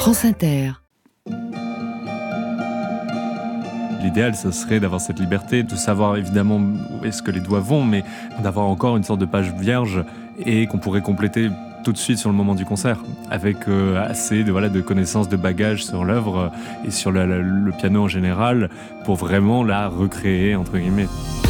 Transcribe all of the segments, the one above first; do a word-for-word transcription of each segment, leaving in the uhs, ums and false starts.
France Inter. L'idéal, ce serait d'avoir cette liberté, de savoir évidemment où est-ce que les doigts vont, mais d'avoir encore une sorte de page vierge et qu'on pourrait compléter tout de suite sur le moment du concert, avec euh, assez de, voilà, de connaissances, de bagages sur l'œuvre et sur la, la, le piano en général, pour vraiment la recréer, entre guillemets.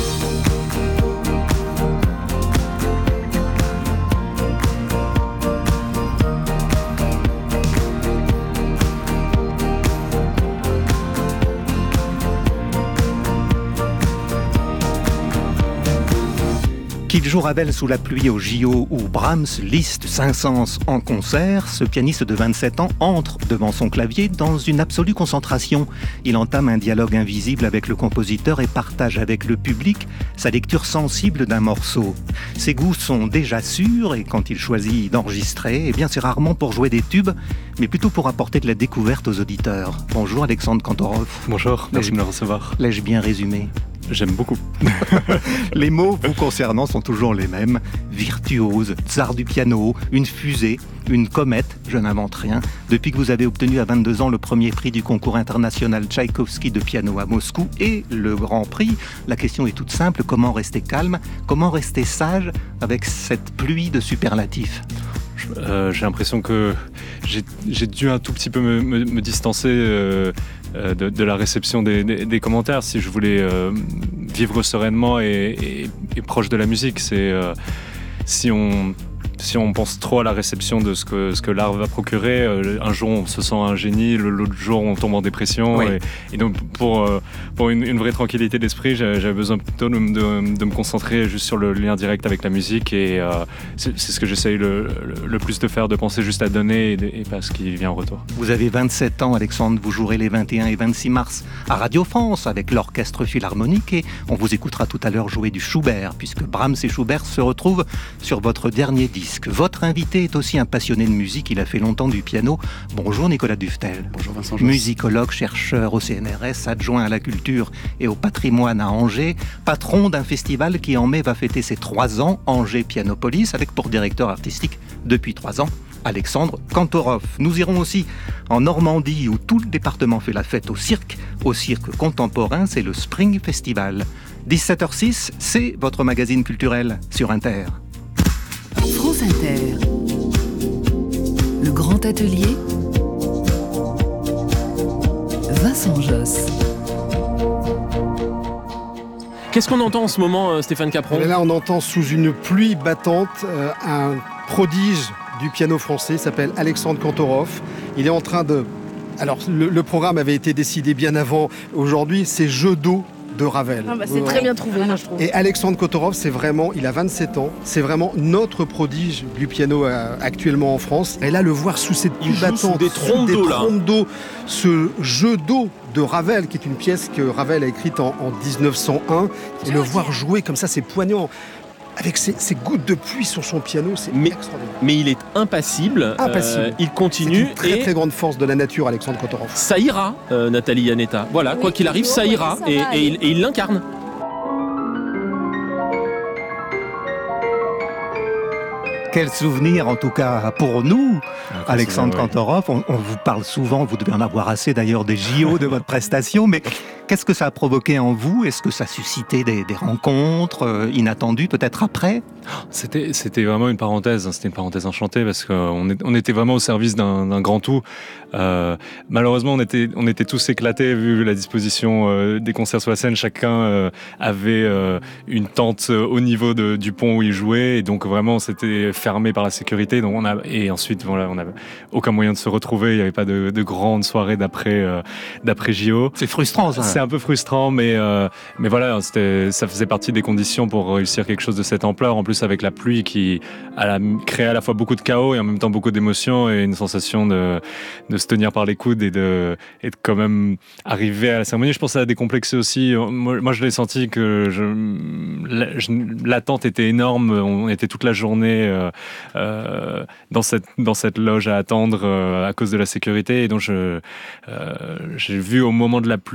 Qu'il joue Ravel sous la pluie au J O ou Brahms, Liszt, Saint-Saëns en concert, ce pianiste de vingt-sept ans entre devant son clavier dans une absolue concentration. Il entame un dialogue invisible avec le compositeur et partage avec le public sa lecture sensible d'un morceau. Ses goûts sont déjà sûrs et quand il choisit d'enregistrer, eh bien c'est rarement pour jouer des tubes, mais plutôt pour apporter de la découverte aux auditeurs. Bonjour Alexandre Kantorov. Bonjour, merci de me recevoir. L'ai-je bien résumé ? J'aime beaucoup. Les mots vous concernant sont toujours les mêmes. Virtuose, tsar du piano, une fusée, une comète, je n'invente rien. Depuis que vous avez obtenu à vingt-deux ans le premier prix du concours international Tchaïkovski de piano à Moscou et le grand prix, la question est toute simple, comment rester calme, comment rester sage avec cette pluie de superlatifs ? Euh, j'ai l'impression que j'ai, j'ai dû un tout petit peu me, me, me distancer euh, de, de la réception des, des, des commentaires si je voulais euh, vivre sereinement et, et, et proche de la musique. C'est, euh, si on... Si on pense trop à la réception de ce que, ce que l'art va procurer, euh, un jour on se sent un génie, l'autre jour on tombe en dépression. Oui. Et, et donc pour, euh, pour une, une vraie tranquillité d'esprit, j'avais, j'avais besoin plutôt de, de, de me concentrer juste sur le lien direct avec la musique. Et euh, c'est, c'est ce que j'essaye le, le, le plus de faire, de penser juste à donner et, et pas à ce qui vient en retour. Vous avez vingt-sept ans, Alexandre, vous jouerez les vingt et un et vingt-six mars à Radio France avec l'Orchestre Philharmonique et on vous écoutera tout à l'heure jouer du Schubert, puisque Brahms et Schubert se retrouvent sur votre dernier disque. Votre invité est aussi un passionné de musique, il a fait longtemps du piano. Bonjour Nicolas Duftel. Bonjour Vincent Josse. Musicologue, chercheur au C N R S, adjoint à la culture et au patrimoine à Angers, patron d'un festival qui en mai va fêter ses trois ans, Angers Pianopolis, avec pour directeur artistique depuis trois ans Alexandre Kantorov. Nous irons aussi en Normandie où tout le département fait la fête au cirque. Au cirque contemporain, c'est le Spring Festival. dix-sept heures six, c'est votre magazine culturel sur Inter. France Inter. Le Grand Atelier. Vincent Josse. Qu'est-ce qu'on entend en ce moment, Stéphane Capron ? Et là, on entend sous une pluie battante euh, un prodige du piano français, il s'appelle Alexandre Kantorov. Il est en train de... Alors, le, le programme avait été décidé bien avant. Aujourd'hui, c'est Jeux d'eau de Ravel. Ah bah c'est très bien trouvé, moi je trouve. Et Alexandre Kantorov, c'est vraiment, il a vingt-sept ans, c'est vraiment notre prodige du piano euh, actuellement en France. Et là, le voir sous cette pluie battante, des trompes d'eau, là. d'eau, ce jeu d'eau de Ravel, qui est une pièce que Ravel a écrite en, en dix-neuf cent un, et le voir jouer comme ça, c'est poignant. Avec ces, ces gouttes de pluie sur son piano, c'est mais, extraordinaire. Mais il est impassible, impassible. Euh, il continue. C'est une très et très grande force de la nature, Alexandre Kantorov. Ça ira, euh, Nathalie Yanetta. Voilà, oui, quoi qu'il arrive, ça ira, oui, ça et, et, il, et il l'incarne. Quel souvenir, en tout cas pour nous, Après, Alexandre c'est vrai, Kantorov. On, on vous parle souvent, vous devez en avoir assez d'ailleurs des J O de votre prestation, mais qu'est-ce que ça a provoqué en vous ? Est-ce que ça a suscité des, des rencontres euh, inattendues, peut-être après ? C'était, c'était vraiment une parenthèse, hein, c'était une parenthèse enchantée parce qu'on est, on était vraiment au service d'un, d'un grand tout. Euh, malheureusement, on était, on était tous éclatés vu la disposition euh, des concerts sur la scène. Chacun euh, avait euh, une tente au niveau de, du pont où il jouait et donc vraiment c'était fermé par la sécurité. Donc on a, et ensuite, voilà, on n'avait aucun moyen de se retrouver. Il n'y avait pas de, de grande soirée d'après, euh, d'après J O. C'est frustrant, ça. C'est un peu frustrant, mais, euh, mais voilà, c'était, ça faisait partie des conditions pour réussir quelque chose de cette ampleur. En plus, avec la pluie qui a créé à la fois beaucoup de chaos et en même temps beaucoup d'émotions et une sensation de, de se tenir par les coudes et de, et de quand même arriver à la cérémonie. Je pense que ça a décomplexé aussi. Moi, moi je l'ai senti que je, je, l'attente était énorme. On était toute la journée euh, euh, dans, cette, dans cette loge à attendre euh, à cause de la sécurité. Et donc, je, euh, j'ai vu au moment de la pluie et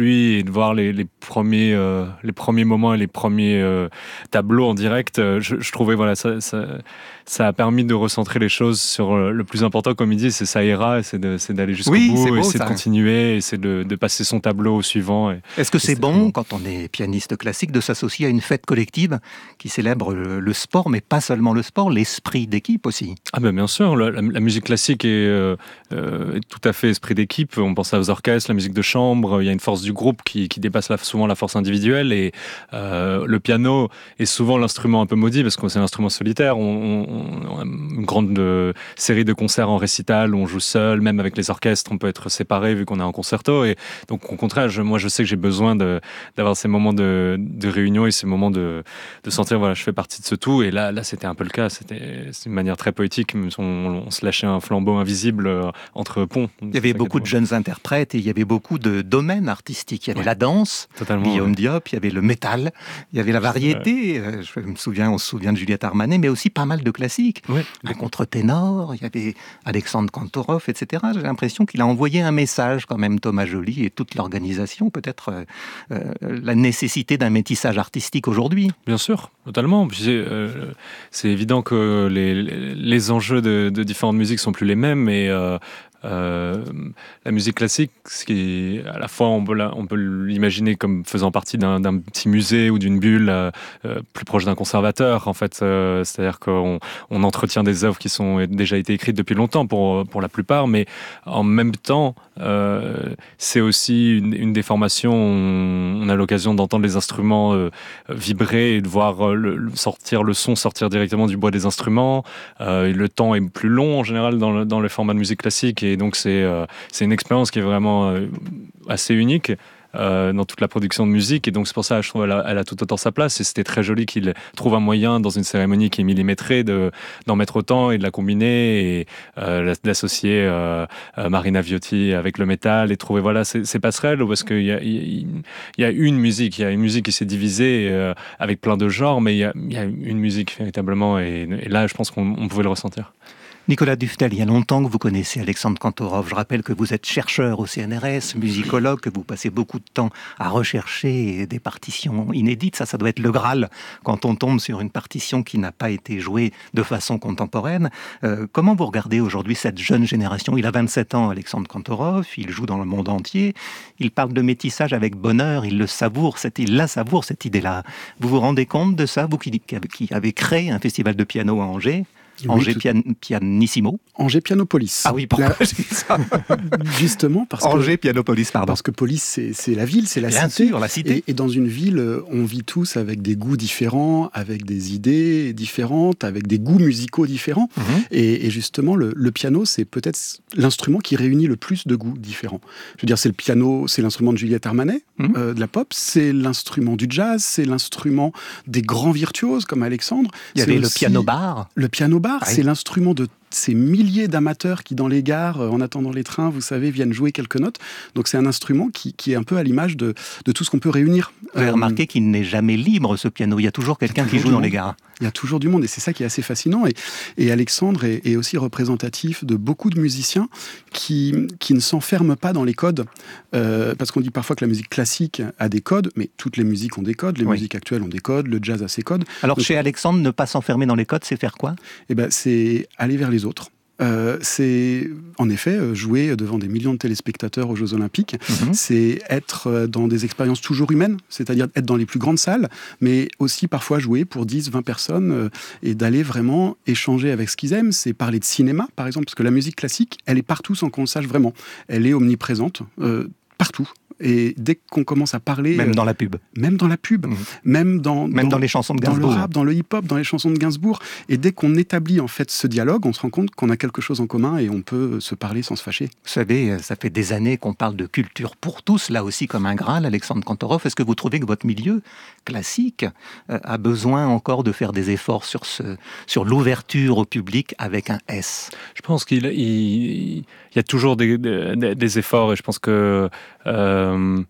de voir les, les premiers, euh, les premiers moments et les premiers euh, tableaux en direct, euh, je, je trouvais voilà ça, ça, ça a permis de recentrer les choses sur euh, le plus important, comme il dit, c'est ça ira, c'est, de, c'est d'aller jusqu'au oui, bout, c'est beau, et c'est ça. de continuer, et c'est de, de passer son tableau au suivant. Et, Est-ce que c'est, c'est bon, bon, quand on est pianiste classique, de s'associer à une fête collective qui célèbre le, le sport, mais pas seulement le sport, l'esprit d'équipe aussi? Ah ben bien sûr, la, la, la musique classique est, euh, euh, est tout à fait esprit d'équipe. On pense aux orchestres, la musique de chambre, il y a une force du groupe qui, qui dépasse la, souvent la force individuelle, et euh, le piano est souvent l'instrument un peu maudit parce que c'est l'instrument solitaire. On, on, on a une grande euh, série de concerts en récital où on joue seul, même avec les orchestres, on peut être séparé vu qu'on est en concerto, et donc au contraire, je, moi je sais que j'ai besoin de, d'avoir ces moments de, de réunion et ces moments de, de sentir voilà, je fais partie de ce tout, et là, là c'était un peu le cas, c'était, c'était une manière très poétique, on, on se lâchait un flambeau invisible euh, entre ponts. Il y avait beaucoup de jeunes interprètes et il y avait beaucoup de domaines artistiques. Il y avait ouais. la danse, Totalement, Guillaume ouais. Diop, il y avait le métal, il y avait la variété, ouais. je me souviens, on se souvient de Juliette Armanet, mais aussi pas mal de classiques. Ouais. Le contre-ténor, il y avait Alexandre Kantorov, et cetera. J'ai l'impression qu'il a envoyé un message quand même, Thomas Joly et toute l'organisation, peut-être euh, euh, la nécessité d'un métissage artistique aujourd'hui. Bien sûr, totalement. Puis c'est, euh, c'est évident que les, les enjeux de, de différentes musiques sont plus les mêmes, mais euh, Euh, la musique classique, ce qui est, à la fois on peut, la, on peut l'imaginer comme faisant partie d'un, d'un petit musée ou d'une bulle euh, euh, plus proche d'un conservateur en fait, euh, c'est-à-dire qu'on on entretient des œuvres qui sont déjà été écrites depuis longtemps pour, pour la plupart, mais en même temps euh, c'est aussi une, une des formations, on, on a l'occasion d'entendre les instruments euh, vibrer et de voir le, le, sortir le son sortir directement du bois des instruments, euh, le temps est plus long en général dans le, dans le format de musique classique, et Et donc c'est, euh, c'est une expérience qui est vraiment euh, assez unique euh, dans toute la production de musique, et donc c'est pour ça que je trouve qu'elle a, elle a tout autant sa place, et c'était très joli qu'il trouve un moyen dans une cérémonie qui est millimétrée de, d'en mettre autant et de la combiner et euh, d'associer euh, euh, Marina Viotti avec le métal et trouver voilà, ces, ces passerelles, parce qu'il y a, il y a une musique, il y a une musique qui s'est divisée euh, avec plein de genres, mais il y a, il y a une musique véritablement, et, et là je pense qu'on on pouvait le ressentir. Nicolas Dufetel, il y a longtemps que vous connaissez Alexandre Kantorov. Je rappelle que vous êtes chercheur au C N R S, musicologue, que vous passez beaucoup de temps à rechercher des partitions inédites. Ça, ça doit être le Graal quand on tombe sur une partition qui n'a pas été jouée de façon contemporaine. Euh, comment vous regardez aujourd'hui cette jeune génération? Il a vingt-sept ans, Alexandre Kantorov, il joue dans le monde entier. Il parle de métissage avec bonheur, il le savoure, cette, il la savoure, cette idée-là. Vous vous rendez compte de ça, vous qui, qui avez créé un festival de piano à Angers? Angers oui, pian- Pianissimo. Angers Pianopolis. Ah oui, pourquoi la... j'ai dit ça Justement parce Angers que... Angers Pianopolis, pardon. Parce que police, c'est, c'est la ville, c'est la Bien cité. sûr, la cité. Et, et dans une ville, on vit tous avec des goûts différents, avec des idées différentes, avec des goûts musicaux différents. Mm-hmm. Et, et justement, le, le piano, c'est peut-être l'instrument qui réunit le plus de goûts différents. Je veux dire, c'est le piano, c'est l'instrument de Juliette Armanet, mm-hmm. euh, de la pop, c'est l'instrument du jazz, c'est l'instrument des grands virtuoses comme Alexandre. Il y avait le piano-bar. Le piano-bar, ah oui. C'est l'instrument de ces milliers d'amateurs qui, dans les gares, en attendant les trains, vous savez, viennent jouer quelques notes. Donc c'est un instrument qui, qui est un peu à l'image de, de tout ce qu'on peut réunir. Vous avez euh, remarqué qu'il n'est jamais libre, ce piano. Il y a toujours quelqu'un qui joue dans les gares. Il y a toujours du monde, et c'est ça qui est assez fascinant. Et, et Alexandre est, est aussi représentatif de beaucoup de musiciens qui, qui ne s'enferment pas dans les codes. Euh, parce qu'on dit parfois que la musique classique a des codes, mais toutes les musiques ont des codes. Les oui. musiques actuelles ont des codes, le jazz a ses codes. Alors Donc, chez Alexandre, ne pas s'enfermer dans les codes, c'est faire quoi ? Eh ben, c'est aller vers les autres. Euh, c'est en effet euh, jouer devant des millions de téléspectateurs aux Jeux Olympiques, mmh. c'est être dans des expériences toujours humaines, c'est-à-dire être dans les plus grandes salles, mais aussi parfois jouer pour dix, vingt personnes euh, et d'aller vraiment échanger avec ce qu'ils aiment. C'est parler de cinéma, par exemple, parce que la musique classique, elle est partout sans qu'on le sache vraiment. Elle est omniprésente, euh, partout. Et dès qu'on commence à parler... Même dans la pub. Même dans la pub. Mmh. Même, dans, même dans, dans les chansons de Gainsbourg. Dans le rap, dans le hip-hop, dans les chansons de Gainsbourg. Et dès qu'on établit en fait ce dialogue, on se rend compte qu'on a quelque chose en commun et on peut se parler sans se fâcher. Vous savez, ça fait des années qu'on parle de culture pour tous, là aussi comme un Graal, Alexandre Kantorov. Est-ce que vous trouvez que votre milieu classique euh, a besoin encore de faire des efforts sur, ce, sur l'ouverture au public avec un S ? Je pense qu'il il, il y a toujours des, des, des efforts, et je pense que... Euh,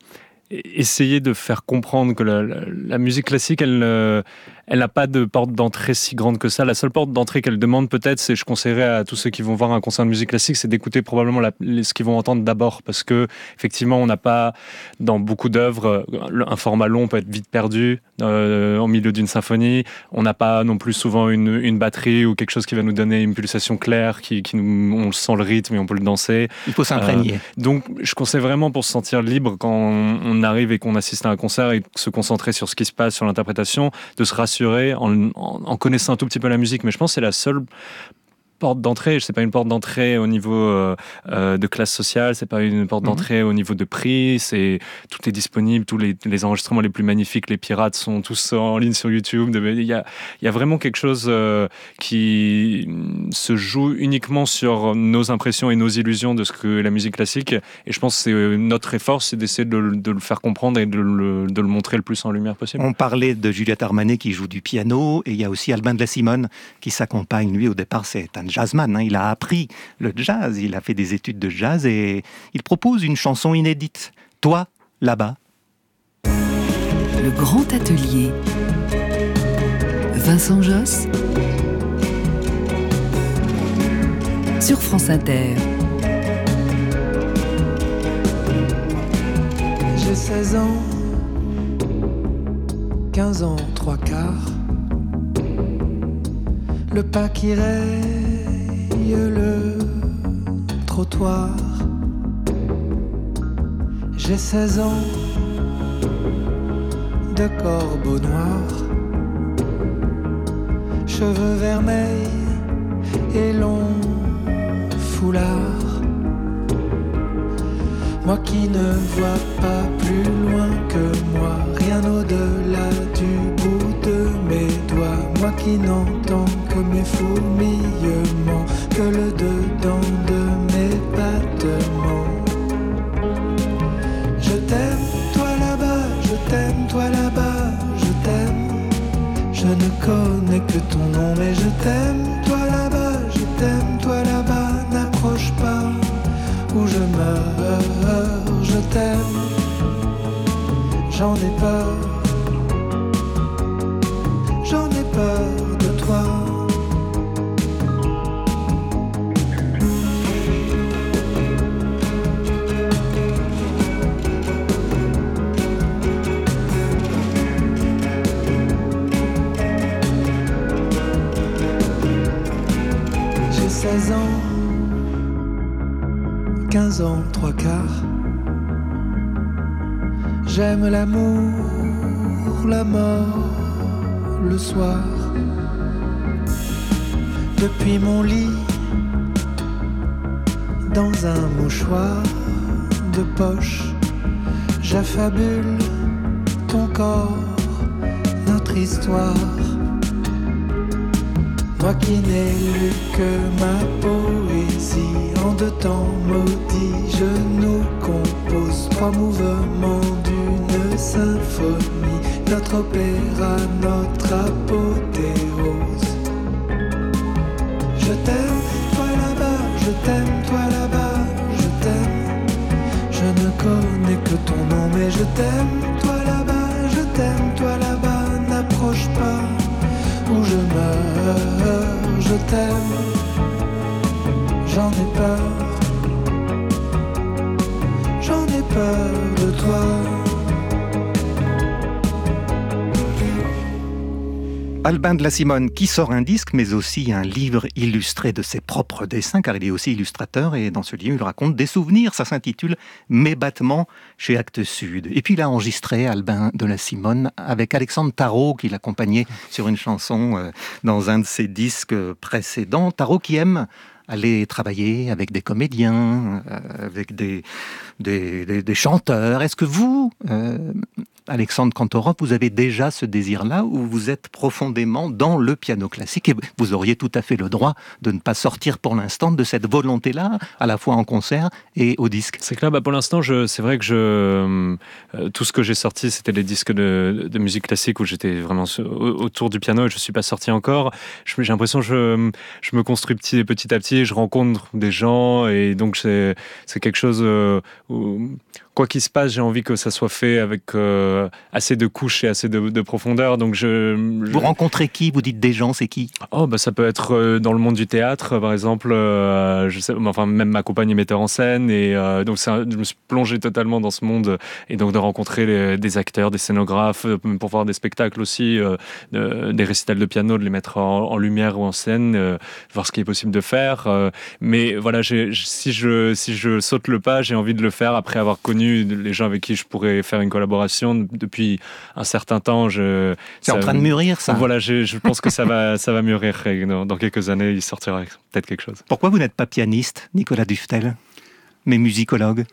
essayer de faire comprendre que la, la, la musique classique, elle, euh, elle n'a pas de porte d'entrée si grande que ça. La seule porte d'entrée qu'elle demande peut-être, c'est, je conseillerais à tous ceux qui vont voir un concert de musique classique, c'est d'écouter probablement la, ce qu'ils vont entendre d'abord, parce que effectivement, on n'a pas, dans beaucoup d'œuvres, un format long peut être vite perdu euh, au milieu d'une symphonie. On n'a pas non plus souvent une, une batterie ou quelque chose qui va nous donner une pulsation claire, qui, qui nous, on sent le rythme et on peut le danser. Il faut s'imprégner. Euh, donc, je conseille vraiment, pour se sentir libre quand on, on arrive et qu'on assiste à un concert et se concentrer sur ce qui se passe, sur l'interprétation, de se rassurer en, en, en connaissant un tout petit peu la musique. Mais je pense que c'est la seule porte d'entrée. C'est pas une porte d'entrée au niveau euh, euh, de classe sociale, c'est pas une porte d'entrée mmh. au niveau de prix. C'est tout est disponible, tous les, les enregistrements les plus magnifiques, les pirates sont tous en ligne sur YouTube. Il y a, il y a vraiment quelque chose euh, qui se joue uniquement sur nos impressions et nos illusions de ce que la musique classique. Et je pense que c'est notre effort, c'est d'essayer de, de le faire comprendre et de le, de le montrer le plus en lumière possible. On parlait de Juliette Armanet qui joue du piano, et il y a aussi Albin de la Simone qui s'accompagne. Lui, au départ, c'est un jazzman, hein. Il a appris le jazz, il a fait des études de jazz et il propose une chanson inédite. Toi, là-bas. Le grand atelier. Vincent Josse. Sur France Inter. J'ai seize ans, quinze ans, trois quarts. Le pas qui raye le trottoir. J'ai seize ans, de corbeau noir, cheveux vermeils et long foulard. Moi qui ne vois pas plus loin que moi, rien au-delà du bout de mes doigts. Moi qui n'entends que mes fourmillements, que le dedans de mes battements. Je t'aime, toi là-bas, je t'aime, toi là-bas, je t'aime. Je ne connais que ton nom, mais je t'aime, toi là-bas, je t'aime, toi là-bas, n'approche pas. Où je meurs, je t'aime, j'en ai peur, j'en ai peur de toi. J'ai seize ans, quinze ans, trois quarts. J'aime l'amour, la mort, le soir. Depuis mon lit, dans un mouchoir de poche, j'affabule ton corps, notre histoire. Moi qui n'ai lu que ma poésie, en deux temps maudits, je nous compose trois mouvements d'une symphonie, notre opéra, notre apothéose. Je t'aime, toi là-bas, je t'aime, toi là-bas, je t'aime. Je ne connais que ton nom, mais je t'aime, toi là-bas, je t'aime, toi là-bas, n'approche pas. Où je meurs, je t'aime, j'en ai peur, j'en ai peur de toi. Albin de la Simone qui sort un disque, mais aussi un livre illustré de ses propres dessins, car il est aussi illustrateur, et dans ce livre, il raconte des souvenirs. Ça s'intitule « Mes battements » chez Actes Sud. Et puis il a enregistré Albin de la Simone avec Alexandre Tarot, qui l'accompagnait sur une chanson euh, dans un de ses disques précédents. Tarot qui aime aller travailler avec des comédiens, euh, avec des, des, des, des chanteurs. Est-ce que vous, euh, Alexandre Kantorov, vous avez déjà ce désir-là, ou vous êtes profondément dans le piano classique et vous auriez tout à fait le droit de ne pas sortir pour l'instant de cette volonté-là, à la fois en concert et au disque? C'est clair, bah pour l'instant, je, c'est vrai que je, euh, tout ce que j'ai sorti, c'était les disques de, de musique classique où j'étais vraiment autour du piano et je ne suis pas sorti encore. Je, j'ai l'impression que je, je me construis petit, petit à petit, je rencontre des gens et donc c'est, c'est quelque chose euh, où, quoi qu'il se passe, j'ai envie que ça soit fait avec euh, assez de couches et assez de, de profondeur. Donc je, je... Vous rencontrez qui? Vous dites des gens, c'est qui? Oh, bah, ça peut être euh, dans le monde du théâtre, par exemple. Euh, je sais, enfin, même ma compagne est metteur en scène. Et euh, donc, c'est un, je me suis plongé totalement dans ce monde. Et donc, de rencontrer les, des acteurs, des scénographes, pour voir des spectacles aussi, euh, de, des récitals de piano, de les mettre en, en lumière ou en scène, euh, voir ce qui est possible de faire. Euh, mais voilà, j'ai, si, je, si je saute le pas, j'ai envie de le faire après avoir connu les gens avec qui je pourrais faire une collaboration depuis un certain temps. Je, c'est ça, en train de mûrir, ça. Voilà, je, je pense que ça va, ça va mûrir. Et dans, dans quelques années, il sortira peut-être quelque chose. Pourquoi vous n'êtes pas pianiste, Nicolas Duftel, mais musicologue?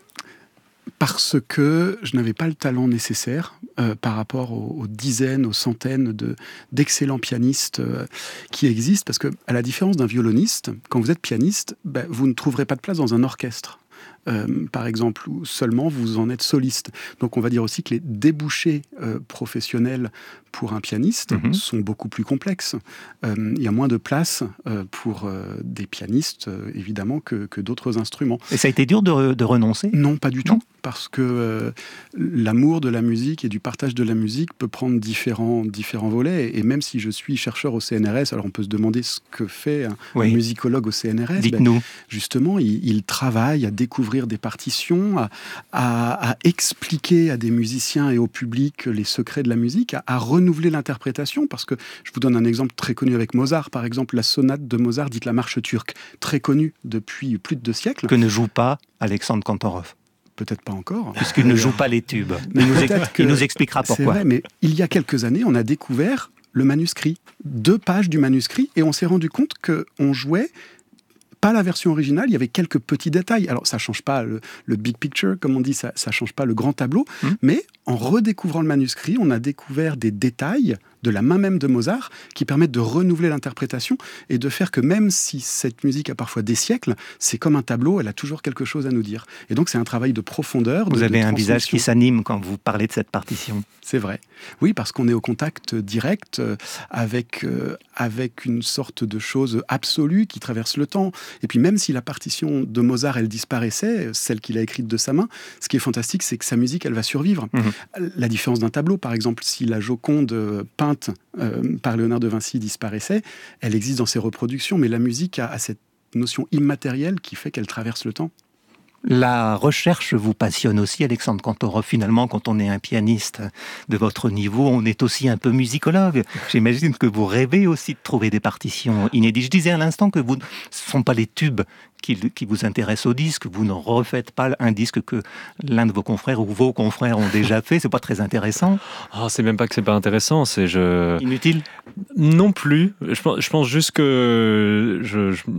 Parce que je n'avais pas le talent nécessaire euh, par rapport aux, aux dizaines, aux centaines de, d'excellents pianistes euh, qui existent. Parce que, à la différence d'un violoniste, quand vous êtes pianiste, ben, vous ne trouverez pas de place dans un orchestre. Euh, par exemple, ou seulement vous en êtes soliste. Donc on va dire aussi que les débouchés euh, professionnels pour un pianiste mmh. sont beaucoup plus complexes. Euh, il y a moins de place euh, pour euh, des pianistes, euh, évidemment, que, que d'autres instruments. Et ça a été dur de, de renoncer ? Non, pas du non. tout. Parce que euh, l'amour de la musique et du partage de la musique peut prendre différents, différents volets. Et même si je suis chercheur au C N R S, alors on peut se demander ce que fait un, oui. un musicologue au C N R S. Dites-nous. Ben, justement, il, il travaille à découvrir des partitions, à, à, à expliquer à des musiciens et au public les secrets de la musique, à, à renouveler l'interprétation. Parce que je vous donne un exemple très connu avec Mozart. Par exemple, la sonate de Mozart, dite la marche turque, très connue depuis plus de deux siècles. Que ne joue pas Alexandre Kantorov. Peut-être pas encore. Puisqu'il ne joue pas les tubes. Mais il, nous ex- il nous expliquera pourquoi. C'est vrai, mais il y a quelques années, on a découvert le manuscrit. Deux pages du manuscrit, et on s'est rendu compte qu'on jouait pas la version originale, il y avait quelques petits détails. Alors, ça change pas le, le big picture, comme on dit, ça, ça change pas le grand tableau, mmh. mais en redécouvrant le manuscrit, on a découvert des détails de la main même de Mozart qui permettent de renouveler l'interprétation et de faire que même si cette musique a parfois des siècles, c'est comme un tableau, elle a toujours quelque chose à nous dire. Et donc, c'est un travail de profondeur. Vous de, avez de un visage qui s'anime quand vous parlez de cette partition. C'est vrai. Oui, parce qu'on est au contact direct euh, avec, euh, avec une sorte de chose absolue qui traverse le temps. Et puis même si la partition de Mozart, elle disparaissait, celle qu'il a écrite de sa main, ce qui est fantastique, c'est que sa musique, elle va survivre. Mmh. La différence d'un tableau, par exemple, si la Joconde euh, peinte euh, par Léonard de Vinci disparaissait, elle existe dans ses reproductions, mais la musique a, a cette notion immatérielle qui fait qu'elle traverse le temps. La recherche vous passionne aussi, Alexandre Kantorov. Finalement, quand on est un pianiste de votre niveau, on est aussi un peu musicologue. J'imagine que vous rêvez aussi de trouver des partitions inédites. Je disais à l'instant que vous, ce ne sont pas les tubes qui, qui vous intéressent au disque. Vous ne refaites pas un disque que l'un de vos confrères ou vos confrères ont déjà fait. C'est pas très intéressant. Oh, c'est même pas que c'est pas intéressant. C'est je... Inutile ? Non plus. Je pense, je pense juste que je... je...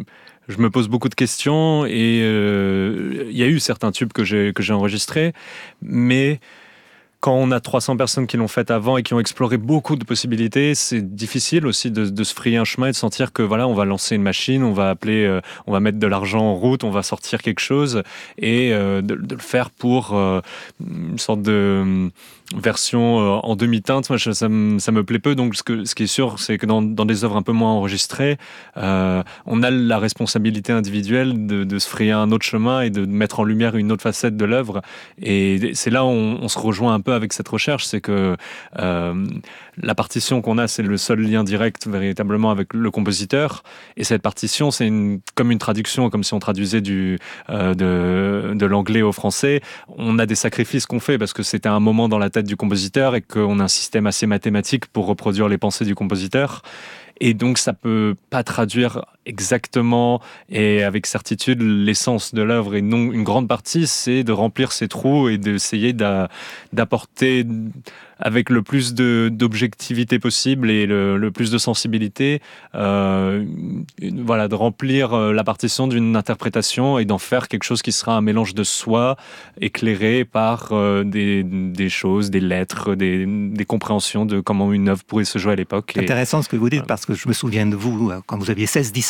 Je me pose beaucoup de questions et il euh, y a eu certains tubes que j'ai, que j'ai enregistrés, mais quand on a trois cents personnes qui l'ont fait avant et qui ont exploré beaucoup de possibilités, c'est difficile aussi de, de se frayer un chemin et de sentir que voilà, on va lancer une machine, on va appeler, euh, on va mettre de l'argent en route, on va sortir quelque chose et euh, de, de le faire pour euh, une sorte de version euh, en demi-teinte. Moi, ça, ça, me, ça me plaît peu. Donc, ce, que, ce qui est sûr, c'est que dans, dans des œuvres un peu moins enregistrées, euh, on a la responsabilité individuelle de, de se frayer un autre chemin et de mettre en lumière une autre facette de l'œuvre. Et c'est là où on, on se rejoint un peu avec cette recherche, c'est que euh, la partition qu'on a, c'est le seul lien direct véritablement avec le compositeur. Et cette partition, c'est une, comme une traduction, comme si on traduisait du, euh, de, de l'anglais au français. On a des sacrifices qu'on fait parce que c'était un moment dans la tête du compositeur et qu'on a un système assez mathématique pour reproduire les pensées du compositeur. Et donc, ça peut pas traduire exactement et avec certitude l'essence de l'œuvre. Et non, une grande partie, c'est de remplir ces trous et d'essayer d'a, d'apporter avec le plus de, d'objectivité possible et le, le plus de sensibilité, euh, une, voilà, de remplir la partition d'une interprétation et d'en faire quelque chose qui sera un mélange de soi, éclairé par euh, des, des choses, des lettres, des, des compréhensions de comment une œuvre pourrait se jouer à l'époque. C'est intéressant ce que vous dites, parce que je me souviens de vous, quand vous aviez seize dix-sept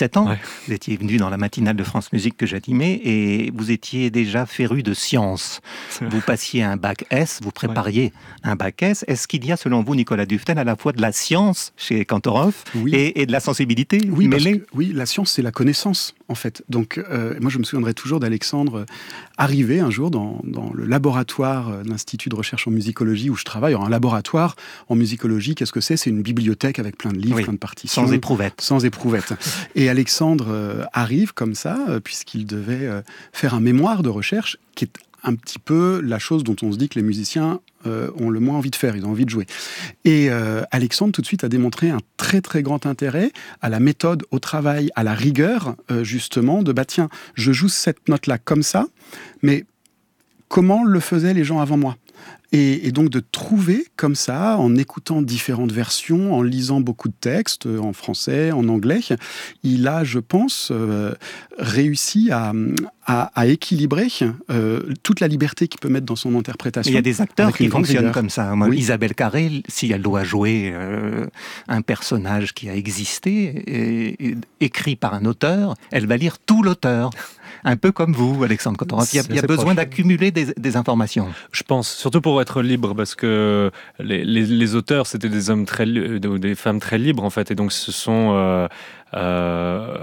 dix-sept ans. Ouais. Vous étiez venu dans la matinale de France Musique que j'animais et vous étiez déjà féru de sciences. Vous passiez un bac S, vous prépariez ouais. un bac S. Est-ce qu'il y a, selon vous, Nicolas Dufresne, à la fois de la science chez Kantorov oui. et, et de la sensibilité oui, mêlée? que, oui, la science, c'est la connaissance, en fait. Donc, euh, moi, je me souviendrai toujours d'Alexandre arrivé un jour dans, dans le laboratoire de l'Institut de recherche en musicologie où je travaille. Alors, un laboratoire en musicologie, qu'est-ce que c'est? C'est une bibliothèque avec plein de livres, oui. plein de partitions. Sans éprouvette. Sans éprouvette. Et Alexandre euh, arrive comme ça, euh, puisqu'il devait euh, faire un mémoire de recherche qui est un petit peu la chose dont on se dit que les musiciens euh, ont le moins envie de faire, ils ont envie de jouer. Et euh, Alexandre, tout de suite, a démontré un très très grand intérêt à la méthode, au travail, à la rigueur, euh, justement, de bah tiens, je joue cette note-là comme ça, mais comment le faisaient les gens avant moi ? Et, et donc de trouver comme ça, en écoutant différentes versions, en lisant beaucoup de textes, en français, en anglais, il a, je pense, euh, réussi à, à, à équilibrer euh, toute la liberté qu'il peut mettre dans son interprétation. Il y a des acteurs qui fonctionnent rigueur. Comme ça. Moi, oui. Isabelle Carré, si elle doit jouer euh, un personnage qui a existé, et, et, écrit par un auteur, elle va lire tout l'auteur. Un peu comme vous, Alexandre Kantorov. Il y a, il y a besoin proche. d'accumuler des, des informations. Je pense, surtout pour être libre, parce que les, les, les auteurs, c'était des hommes très, des femmes très libres, en fait, et donc ce sont euh, euh,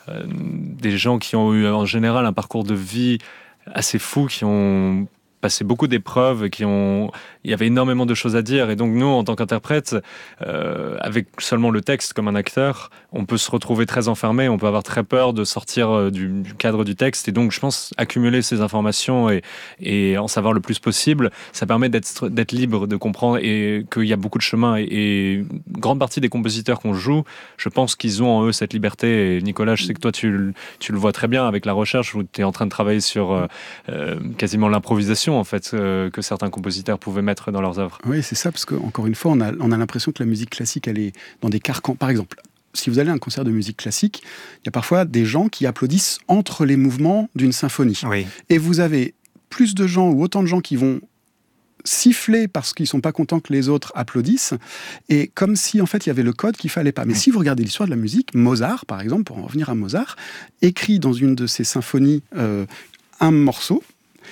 des gens qui ont eu, en général, un parcours de vie assez fou, qui ont passé beaucoup d'épreuves, qui ont... il y avait énormément de choses à dire. Et donc nous, en tant qu'interprètes, euh, avec seulement le texte comme un acteur, on peut se retrouver très enfermé, on peut avoir très peur de sortir du, du cadre du texte. Et donc, je pense, accumuler ces informations et, et en savoir le plus possible, ça permet d'être, d'être libre, de comprendre et qu'il y a beaucoup de chemin. Et, et une grande partie des compositeurs qu'on joue, je pense qu'ils ont en eux cette liberté. Et Nicolas, je sais que toi, tu, tu le vois très bien avec la recherche, où tu es en train de travailler sur euh, euh, quasiment l'improvisation, en fait, euh, que certains compositeurs pouvaient mettre dans leurs œuvres. Oui, c'est ça, parce qu'encore une fois, on a, on a l'impression que la musique classique, elle est dans des carcans. Par exemple, si vous allez à un concert de musique classique, il y a parfois des gens qui applaudissent entre les mouvements d'une symphonie. Oui. Et vous avez plus de gens ou autant de gens qui vont siffler parce qu'ils ne sont pas contents que les autres applaudissent, et comme si en fait il y avait le code qu'il ne fallait pas. Mais oui. Si vous regardez l'histoire de la musique, Mozart, par exemple, pour en revenir à Mozart, écrit dans une de ses symphonies euh, un morceau,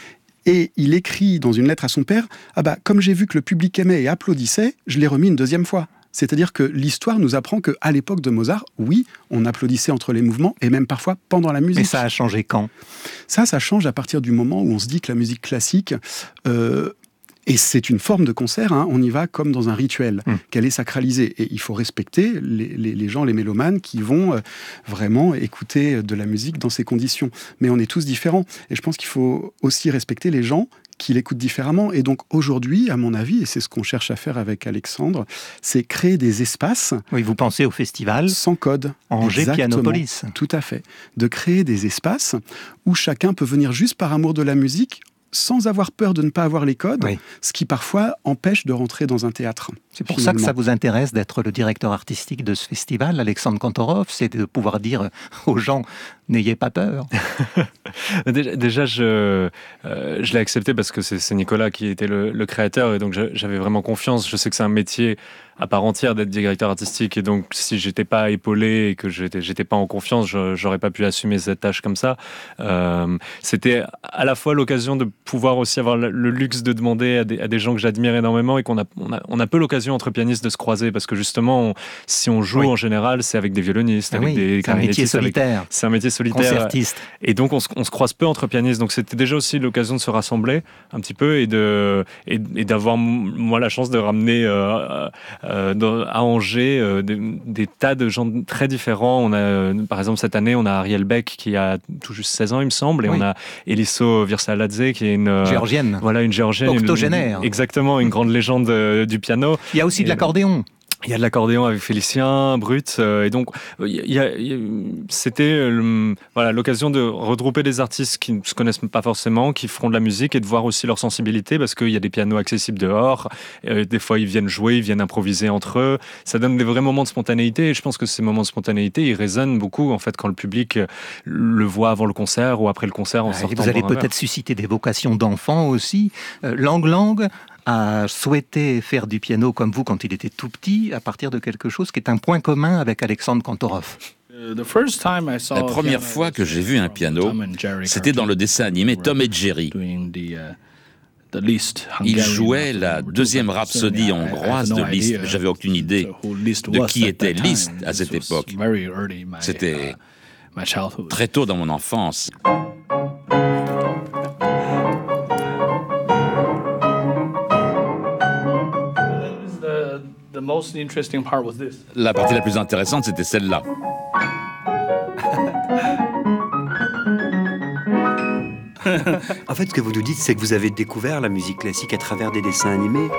et il écrit dans une lettre à son père « Ah bah, comme j'ai vu que le public aimait et applaudissait, je l'ai remis une deuxième fois ». C'est-à-dire que l'histoire nous apprend qu'à l'époque de Mozart, oui, on applaudissait entre les mouvements, et même parfois pendant la musique. Mais ça a changé quand ? Ça, ça change à partir du moment où on se dit que la musique classique... Euh, Et c'est une forme de concert, hein, on y va comme dans un rituel, mmh. qu'elle est sacralisée. Et il faut respecter les, les, les gens, les mélomanes, qui vont euh, vraiment écouter de la musique dans ces conditions. Mais on est tous différents. Et je pense qu'il faut aussi respecter les gens qui l'écoutent différemment. Et donc aujourd'hui, à mon avis, et c'est ce qu'on cherche à faire avec Alexandre, c'est créer des espaces... Oui, vous pensez au festival sans code. Angers Pianopolis. Tout à fait. De créer des espaces où chacun peut venir juste par amour de la musique, sans avoir peur de ne pas avoir les codes, oui. ce qui parfois empêche de rentrer dans un théâtre. C'est pour finalement. ça que ça vous intéresse d'être le directeur artistique de ce festival, Alexandre Kantorov, c'est de pouvoir dire aux gens « n'ayez pas peur ». Déjà, déjà je, euh, je l'ai accepté parce que c'est, c'est Nicolas qui était le, le créateur, et donc j'avais vraiment confiance. Je sais que c'est un métier à part entière d'être directeur artistique, et donc si j'étais pas épaulé et que j'étais, j'étais pas en confiance, je, j'aurais pas pu assumer cette tâche comme ça. Euh, c'était à la fois l'occasion de pouvoir aussi avoir le luxe de demander à des, à des gens que j'admire énormément, et qu'on a, on a, on a peu l'occasion entre pianistes de se croiser, parce que justement, on, si on joue oui. en général, c'est avec des violonistes, ah avec oui, des c'est un métier solitaire. Avec, c'est un métier solitaire. Concertiste. Et donc on se, on se croise peu entre pianistes, donc c'était déjà aussi l'occasion de se rassembler un petit peu, et, de, et, et d'avoir moi la chance de ramener euh, euh, dans, à Angers euh, des, des tas de gens très différents. On a, euh, par exemple, cette année, on a Ariel Beck qui a tout juste seize ans, il me semble, et oui. on a Eliso Virsaladze qui est une... Euh, géorgienne. Voilà, une géorgienne. Octogénaire. Une, exactement, une grande légende euh, du piano. Il y a aussi et, de l'accordéon. Il y a de l'accordéon avec Félicien, Brut, euh, et donc il y a, il y a, c'était euh, voilà, l'occasion de regrouper des artistes qui ne se connaissent pas forcément, qui feront de la musique, et de voir aussi leur sensibilité, parce qu'il y a des pianos accessibles dehors, euh, des fois ils viennent jouer, ils viennent improviser entre eux, ça donne des vrais moments de spontanéité, et je pense que ces moments de spontanéité, ils résonnent beaucoup en fait quand le public le voit avant le concert ou après le concert en ah, sortant. Vous allez peut-être susciter des vocations d'enfants aussi. Euh, Lang Lang a souhaité faire du piano comme vous quand il était tout petit, à partir de quelque chose qui est un point commun avec Alexandre Kantorov. La première fois que j'ai vu un piano, c'était dans le dessin animé Tom et Jerry. Il jouait la deuxième rhapsodie hongroise de Liszt. J'avais aucune idée de qui était Liszt à cette époque. C'était très tôt dans mon enfance. La partie la plus intéressante, c'était celle-là. En fait, ce que vous nous dites, c'est que vous avez découvert la musique classique à travers des dessins animés.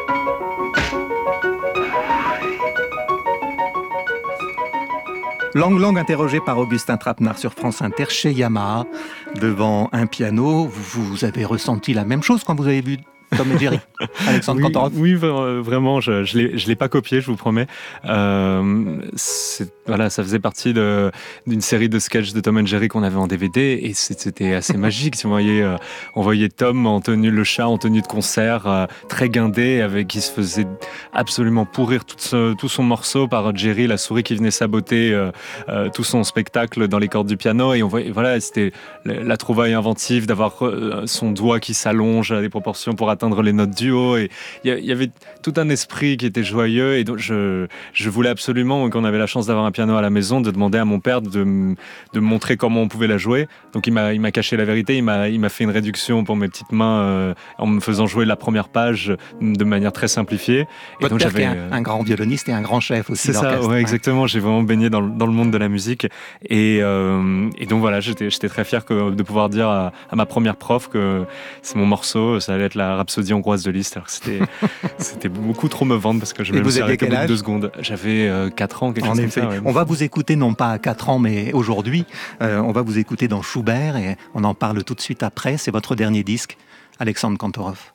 Lang Lang interrogé par Augustin Trapenard sur France Inter chez Yamaha, devant un piano. Vous, vous avez ressenti la même chose quand vous avez vu Tom et Jerry, Alexandre oui, Kantorov? Oui, vraiment, je ne l'ai, je l'ai pas copié, je vous promets. Euh, voilà, ça faisait partie de, d'une série de sketchs de Tom et Jerry qu'on avait en D V D et c'était assez magique. Si vous voyez, euh, on voyait Tom en tenue, le chat en tenue de concert, euh, très guindé, avec qui se faisait absolument pourrir tout, ce, tout son morceau par Jerry, la souris qui venait saboter euh, euh, tout son spectacle dans les cordes du piano. Et on voyait, voilà, c'était la, la trouvaille inventive d'avoir euh, son doigt qui s'allonge à des proportions pour atteindre les notes du haut. Et il y, y avait tout un esprit qui était joyeux. Et donc je, je voulais absolument, quand on avait la chance d'avoir un piano à la maison, de demander à mon père de, de me montrer comment on pouvait la jouer. Donc il m'a, il m'a caché la vérité, il m'a, il m'a fait une réduction pour mes petites mains euh, en me faisant jouer la première page de manière très simplifiée. Et Votre donc père j'avais un, euh... un grand violoniste et un grand chef aussi. C'est ça, ouais, exactement. J'ai vraiment baigné dans le, dans le monde de la musique. Et, euh, et donc voilà, j'étais, j'étais très fier que, de pouvoir dire à, à ma première prof que c'est mon morceau, ça allait être la Rhapsodie hongroise de Liszt. Alors que c'était, c'était beaucoup trop me vendre parce que je me suis arrêté au bout de deux secondes. J'avais euh, quatre ans, quelque chose comme ça. Ouais. On va vous écouter non pas à quatre ans, mais aujourd'hui. Euh, on va vous écouter dans Schubert et on en parle tout de suite après. C'est votre dernier disque, Alexandre Kantorov.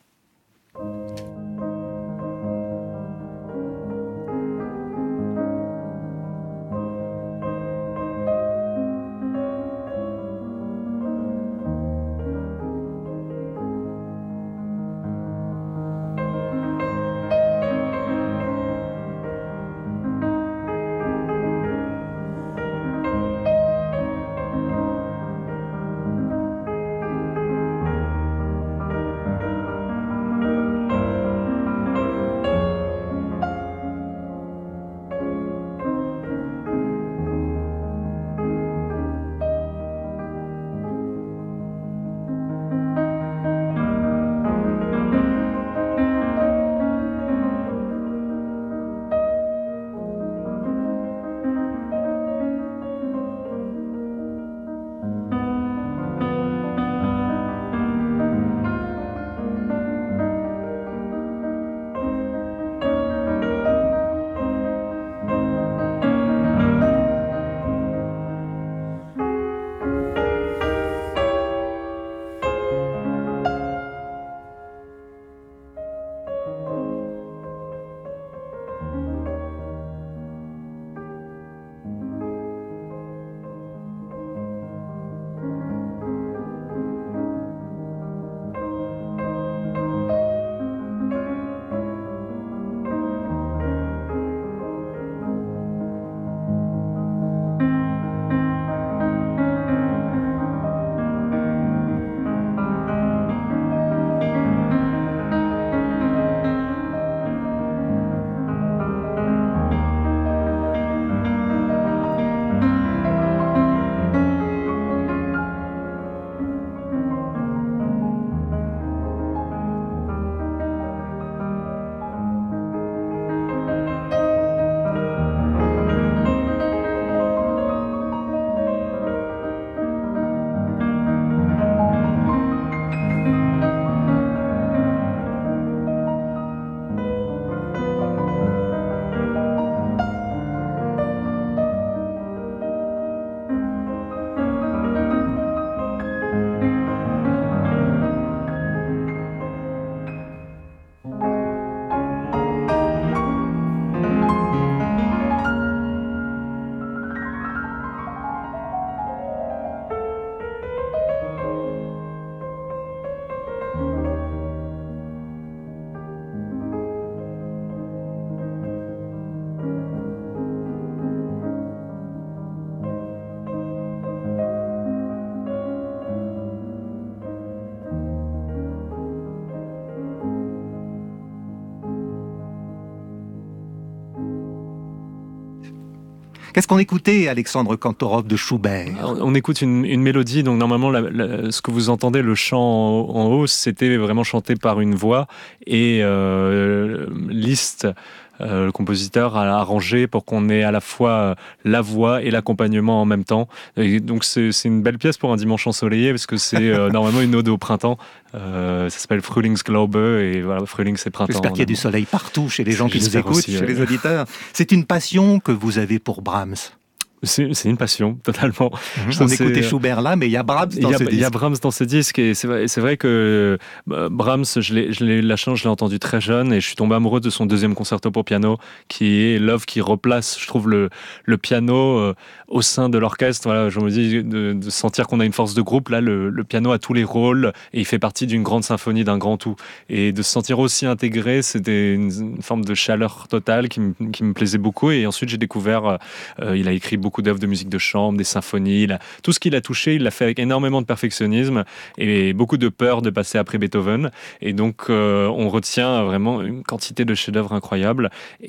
Qu'est-ce qu'on écoutait, Alexandre Kantorov, de Schubert? On, on écoute une, une mélodie, donc normalement, la, la, ce que vous entendez, le chant en, en haut, c'était vraiment chanté par une voix, et euh, Liszt, Euh, le compositeur a arrangé pour qu'on ait à la fois la voix et l'accompagnement en même temps. Et donc c'est, c'est une belle pièce pour un dimanche ensoleillé, parce que c'est euh, normalement une ode au printemps. Euh, ça s'appelle Frühlingsglaube, et voilà, Frühling c'est printemps. J'espère qu'il y a du soleil partout chez les gens qui nous écoutent, aussi, chez ouais. les auditeurs. C'est une passion que vous avez pour Brahms. C'est, c'est une passion, totalement. Mmh. On écoutait Schubert là, mais il y a Brahms dans il y a, ce disque. Il y a Brahms dans ce disque, et c'est vrai, c'est vrai que bah, Brahms, je l'ai, je l'ai, la chance, je l'ai entendu très jeune, et je suis tombé amoureux de son deuxième concerto pour piano, qui est l'œuvre qui replace, je trouve, le, le piano euh, au sein de l'orchestre. Voilà, je me dis, de, de sentir qu'on a une force de groupe, là, le, le piano a tous les rôles, et il fait partie d'une grande symphonie, d'un grand tout. Et de se sentir aussi intégré, c'était une, une forme de chaleur totale qui me, qui me plaisait beaucoup. Et ensuite, j'ai découvert, euh, il a écrit beaucoup d'œuvres de musique de chant, des symphonies, là. Tout ce qu'il a touché, il l'a fait avec énormément de perfectionnisme et beaucoup de peur de passer après Beethoven. Et donc, euh, on retient vraiment une quantité de chefs-d'œuvre incroyables.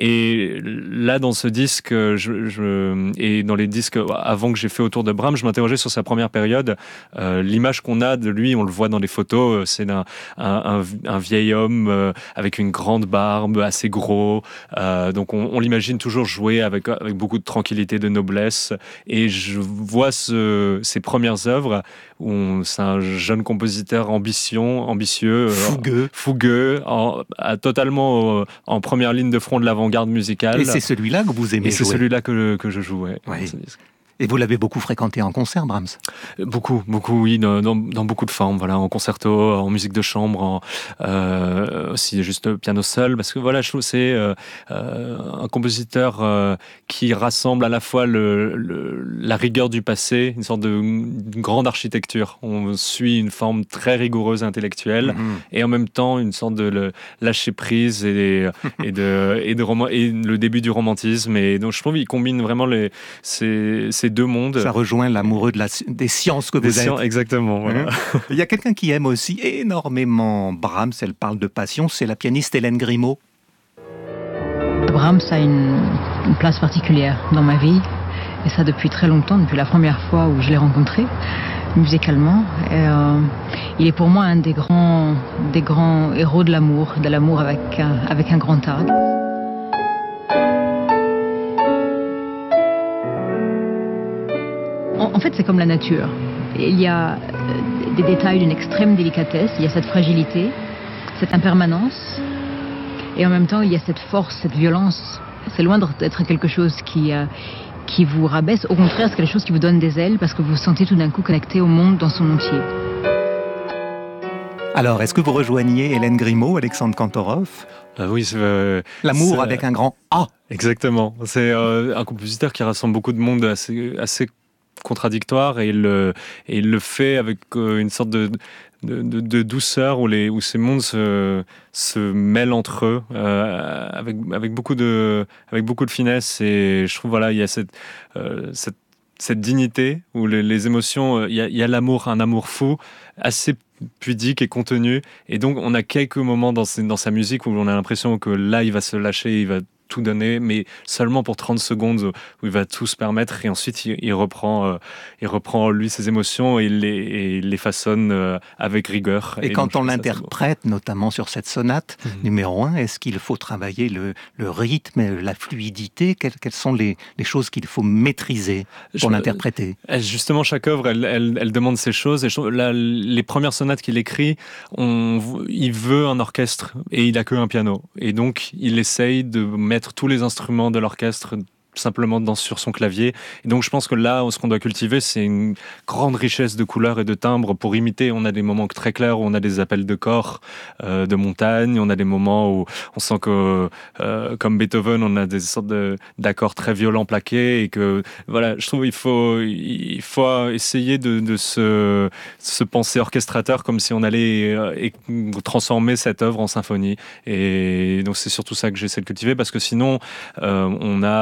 Et là, dans ce disque, je, je, et dans les disques avant que j'ai fait autour de Brahms, je m'interrogeais sur sa première période. Euh, l'image qu'on a de lui, on le voit dans les photos, c'est d'un un, un, un vieil homme euh, avec une grande barbe, assez gros. Euh, donc, on, on l'imagine toujours jouer avec, avec beaucoup de tranquillité, de noblesse. Et je vois ce, ses premières œuvres où on, c'est un jeune compositeur ambition, ambitieux, fougueux, euh, fougueux en, à, totalement euh, en première ligne de front de l'avant-garde musicale. Et c'est celui-là que vous aimez Et jouer. c'est celui-là que, que je joue, ouais. Oui. Et vous l'avez beaucoup fréquenté en concert, Brahms? Beaucoup, beaucoup, oui, dans, dans, dans beaucoup de formes, voilà, en concerto, en musique de chambre, en, euh, aussi juste piano seul, parce que voilà, je trouve que c'est euh, euh, un compositeur euh, qui rassemble à la fois le, le, la rigueur du passé, une sorte de une grande architecture. On suit une forme très rigoureuse intellectuelle, mm-hmm. et en même temps une sorte de le, lâcher prise et, et, de, et, de rom- et le début du romantisme. Et donc je trouve qu'il combine vraiment les, ces, ces deux mondes. Ça rejoint l'amoureux de la, des sciences que des vous sciences, êtes. Exactement. Voilà. Il y a quelqu'un qui aime aussi énormément Brahms, elle parle de passion, c'est la pianiste Hélène Grimaud. Brahms a une, une place particulière dans ma vie, et ça depuis très longtemps, depuis la première fois où je l'ai rencontré, musicalement. Et, euh, il est pour moi un des grands, des grands héros de l'amour, de l'amour avec, euh, avec un grand A. En fait, c'est comme la nature. Il y a des détails d'une extrême délicatesse, il y a cette fragilité, cette impermanence, et en même temps, il y a cette force, cette violence. C'est loin d'être quelque chose qui, euh, qui vous rabaisse. Au contraire, c'est quelque chose qui vous donne des ailes, parce que vous vous sentez tout d'un coup connecté au monde dans son entier. Alors, est-ce que vous rejoignez Hélène Grimaud, Alexandre Kantorov? Euh, oui, c'est, euh, L'amour c'est, avec un grand A. Exactement. C'est euh, un compositeur qui rassemble beaucoup de monde assez, assez contradictoire, et il, le, et il le fait avec euh, une sorte de, de, de, de douceur où, les, où ces mondes se, se mêlent entre eux euh, avec, avec, beaucoup de, avec beaucoup de finesse. Et je trouve, voilà, il y a cette, euh, cette, cette dignité où les, les émotions, il y a, il y a l'amour, un amour fou, assez pudique et contenu. Et donc, on a quelques moments dans, dans sa musique où on a l'impression que là, il va se lâcher, il va tout donner, mais seulement pour trente secondes où il va tout se permettre, et ensuite il, il reprend euh, il reprend lui ses émotions et il les, et il les façonne euh, avec rigueur. Et, et quand donc, on l'interprète, notamment sur cette sonate mm-hmm. numéro un, est-ce qu'il faut travailler le, le rythme, la fluidité? Quelles, quelles sont les, les choses qu'il faut maîtriser pour je, l'interpréter? Justement, chaque œuvre, elle, elle, elle demande ces choses. Et je, là, les premières sonates qu'il écrit, on, il veut un orchestre et il a que un piano. Et donc, il essaye de mettre tous les instruments de l'orchestre simplement dans, sur son clavier. Et donc je pense que là, ce qu'on doit cultiver, c'est une grande richesse de couleurs et de timbres pour imiter. On a des moments très clairs où on a des appels de corps, euh, de montagne. On a des moments où on sent que, euh, comme Beethoven, on a des sortes de, d'accords très violents plaqués, et que, voilà, je trouve qu'il faut, il faut essayer de, de se, se penser orchestrateur, comme si on allait euh, et transformer cette œuvre en symphonie. Et donc c'est surtout ça que j'essaie de cultiver, parce que sinon, euh, on a... Euh,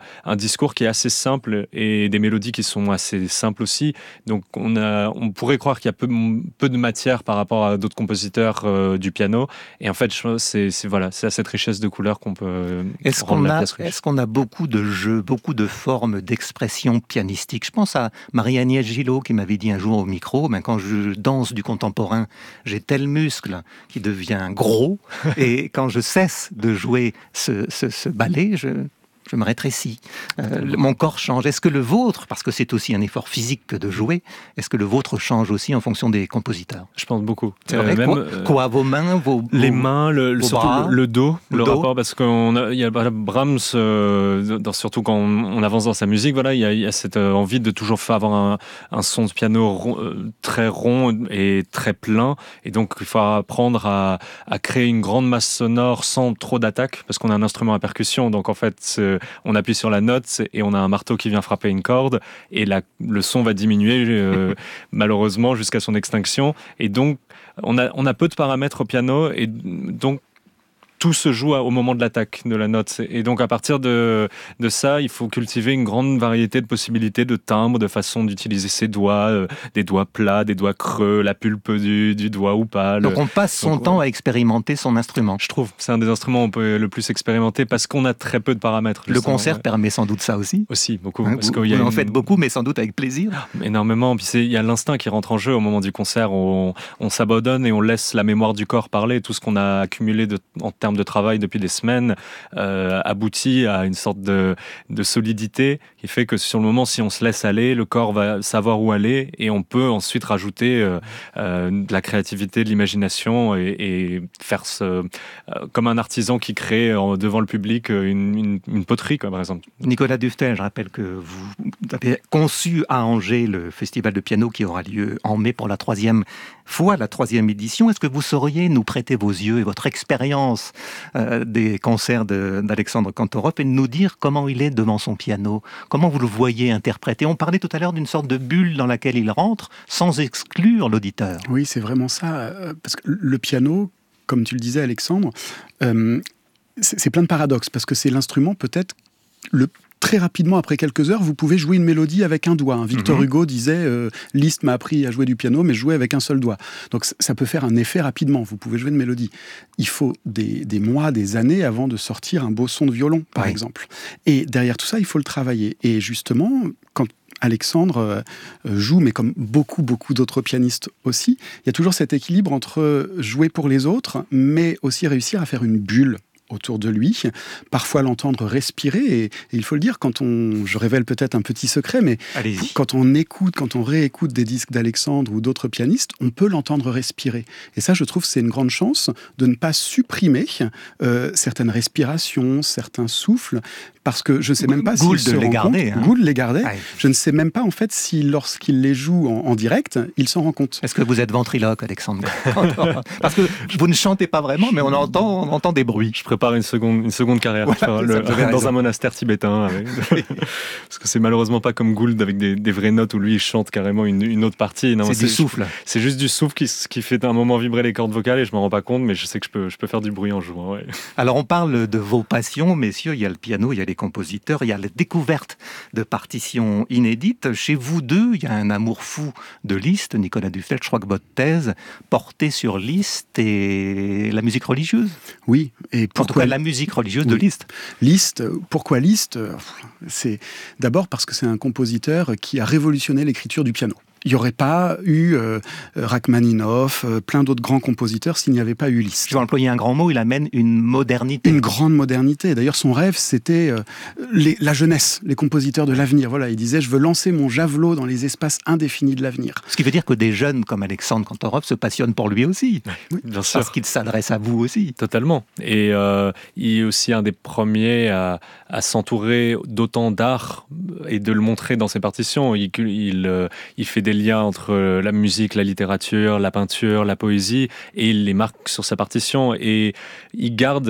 un discours qui est assez simple et des mélodies qui sont assez simples aussi. Donc on, a, on pourrait croire qu'il y a peu, peu de matière par rapport à d'autres compositeurs euh, du piano. Et en fait, je, c'est, c'est, voilà, c'est à cette richesse de couleurs qu'on peut est-ce rendre qu'on la a, pièce riche. Est-ce qu'on a beaucoup de jeux, beaucoup de formes d'expression pianistique? Je pense à Marie-Agnès Gillot qui m'avait dit un jour au micro, ben, quand je danse du contemporain, j'ai tel muscle qui devient gros, et quand je cesse de jouer ce, ce, ce ballet, je... je me rétrécis, euh, le, mon corps change. Est-ce que le vôtre, parce que c'est aussi un effort physique que de jouer, est-ce que le vôtre change aussi en fonction des compositeurs? Je pense beaucoup. C'est vrai, euh, même, quoi, euh, quoi, vos mains, vos les mains, le, vos surtout bras, le, le dos, le, le rapport, dos. parce qu'il y a Brahms, euh, dans, surtout quand on, on avance dans sa musique, voilà, il y a, il y a cette euh, envie de toujours faire avoir un, un son de piano rond, euh, très rond et très plein, et donc il faut apprendre à, à créer une grande masse sonore sans trop d'attaque, parce qu'on a un instrument à percussion, donc en fait c'est, on appuie sur la note et on a un marteau qui vient frapper une corde et la, le son va diminuer euh, malheureusement jusqu'à son extinction, et donc on a, on a peu de paramètres au piano et donc tout se joue au moment de l'attaque de la note. Et donc, à partir de, de ça, il faut cultiver une grande variété de possibilités, de timbres, de façon d'utiliser ses doigts, euh, des doigts plats, des doigts creux, la pulpe du, du doigt ou pas. Donc, on passe son donc, temps à expérimenter son instrument. Je trouve. C'est un des instruments où on peut le plus expérimenter parce qu'on a très peu de paramètres. Le concert ouais. permet sans doute ça aussi. Aussi, beaucoup. Hein, parce vous, qu'il y a vous en une... faites beaucoup, mais sans doute avec plaisir. Énormément. Puis il y a l'instinct qui rentre en jeu au moment du concert. On, on s'abandonne et on laisse la mémoire du corps parler. Tout ce qu'on a accumulé de, en termes de travail depuis des semaines euh, aboutit à une sorte de, de solidité qui fait que sur le moment, si on se laisse aller, le corps va savoir où aller et on peut ensuite rajouter euh, euh, de la créativité, de l'imagination et, et faire ce, euh, comme un artisan qui crée euh, devant le public une, une, une poterie, quoi, par exemple. Nicolas Dufay, je rappelle que vous avez conçu à Angers le festival de piano qui aura lieu en mai pour la troisième fois, la troisième édition. Est-ce que vous sauriez nous prêter vos yeux et votre expérience euh, des concerts de, d'Alexandre Kantorov et nous dire comment il est devant son piano, comment vous le voyez interpréter? On parlait tout à l'heure d'une sorte de bulle dans laquelle il rentre sans exclure l'auditeur. Oui, c'est vraiment ça. Parce que le piano, comme tu le disais Alexandre, euh, c'est, c'est plein de paradoxes parce que c'est l'instrument peut-être le très rapidement, après quelques heures, vous pouvez jouer une mélodie avec un doigt. Victor mmh. Hugo disait euh, « Liszt m'a appris à jouer du piano, mais je jouais avec un seul doigt ». Donc ça peut faire un effet rapidement, vous pouvez jouer une mélodie. Il faut des, des mois, des années avant de sortir un beau son de violon, par oui. exemple. Et derrière tout ça, il faut le travailler. Et justement, quand Alexandre euh, joue, mais comme beaucoup, beaucoup d'autres pianistes aussi, il y a toujours cet équilibre entre jouer pour les autres, mais aussi réussir à faire une bulle autour de lui, parfois l'entendre respirer, et, et il faut le dire, quand on, je révèle peut-être un petit secret, mais Allez-y. quand on écoute, quand on réécoute des disques d'Alexandre ou d'autres pianistes, on peut l'entendre respirer. Et ça, je trouve, c'est une grande chance de ne pas supprimer euh, certaines respirations, certains souffles, parce que je ne sais même pas Gould s'il se les rend gardait, compte. Hein. Gould les gardait. Ouais. Je ne sais même pas, en fait, si lorsqu'il les joue en, en direct, il s'en rend compte. Est-ce que vous êtes ventriloque, Alexandre? Parce que vous ne chantez pas vraiment, mais on entend, on entend des bruits. Je prépare une seconde, une seconde carrière voilà, le, dans raison. un monastère tibétain. Avec, parce que c'est malheureusement pas comme Gould avec des, des vraies notes où lui il chante carrément une, une autre partie. Non, c'est, c'est du souffle. C'est juste du souffle qui, qui fait un moment vibrer les cordes vocales et je m'en rends pas compte, mais je sais que je peux, je peux faire du bruit en jouant. Ouais. Alors on parle de vos passions, messieurs. Il y a le piano, il y a les compositeurs, il y a la découverte de partitions inédites. Chez vous deux, il y a un amour fou de Liszt. Nicolas Dufay, je crois que votre thèse portait sur Liszt et la musique religieuse. Oui. Et pourquoi... En tout cas, la musique religieuse oui. de Liszt. Liszt, pourquoi Liszt? C'est d'abord parce que c'est un compositeur qui a révolutionné l'écriture du piano. Il n'y aurait pas eu euh, Rachmaninoff, euh, plein d'autres grands compositeurs s'il n'y avait pas eu Liszt. Je vais employer un grand mot, il amène une modernité. Une grande modernité. D'ailleurs, son rêve, c'était euh, les, la jeunesse, les compositeurs de l'avenir. Voilà, il disait « Je veux lancer mon javelot dans les espaces indéfinis de l'avenir ». Ce qui veut dire que des jeunes comme Alexandre Kantorov se passionnent pour lui aussi. Oui, bien sûr. Parce qu'il s'adresse à vous aussi. Totalement. Et euh, il est aussi un des premiers à, à s'entourer d'autant d'art et de le montrer dans ses partitions. Il, il, euh, il fait des liens entre la musique, la littérature, la peinture, la poésie, et il les marque sur sa partition. Et il garde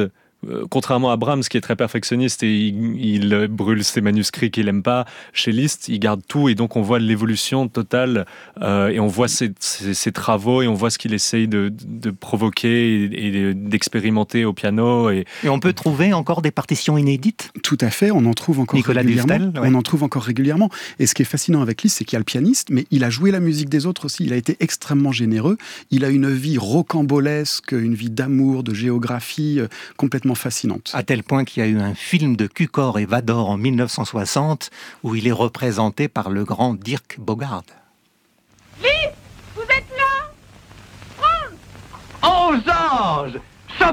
euh, contrairement à Brahms, qui est très perfectionniste et il, il brûle ses manuscrits qu'il n'aime pas, chez Liszt, il garde tout et donc on voit l'évolution totale euh, et on voit ses, ses, ses travaux et on voit ce qu'il essaye de, de provoquer et, et d'expérimenter au piano. Et, et on peut trouver encore des partitions inédites ? Tout à fait, on en trouve encore Nicolas régulièrement. Duftel, ouais. On en trouve encore régulièrement. Et ce qui est fascinant avec Liszt, c'est qu'il y a le pianiste, mais il a joué la musique des autres aussi. Il a été extrêmement généreux. Il a une vie rocambolesque, une vie d'amour, de géographie euh, complètement fascinante. À tel point qu'il y a eu un film de Cukor et Vador en mille neuf cent soixante où il est représenté par le grand Dirk Bogarde. Liszt, vous êtes là ? Franz ! Aux anges ! Chopin !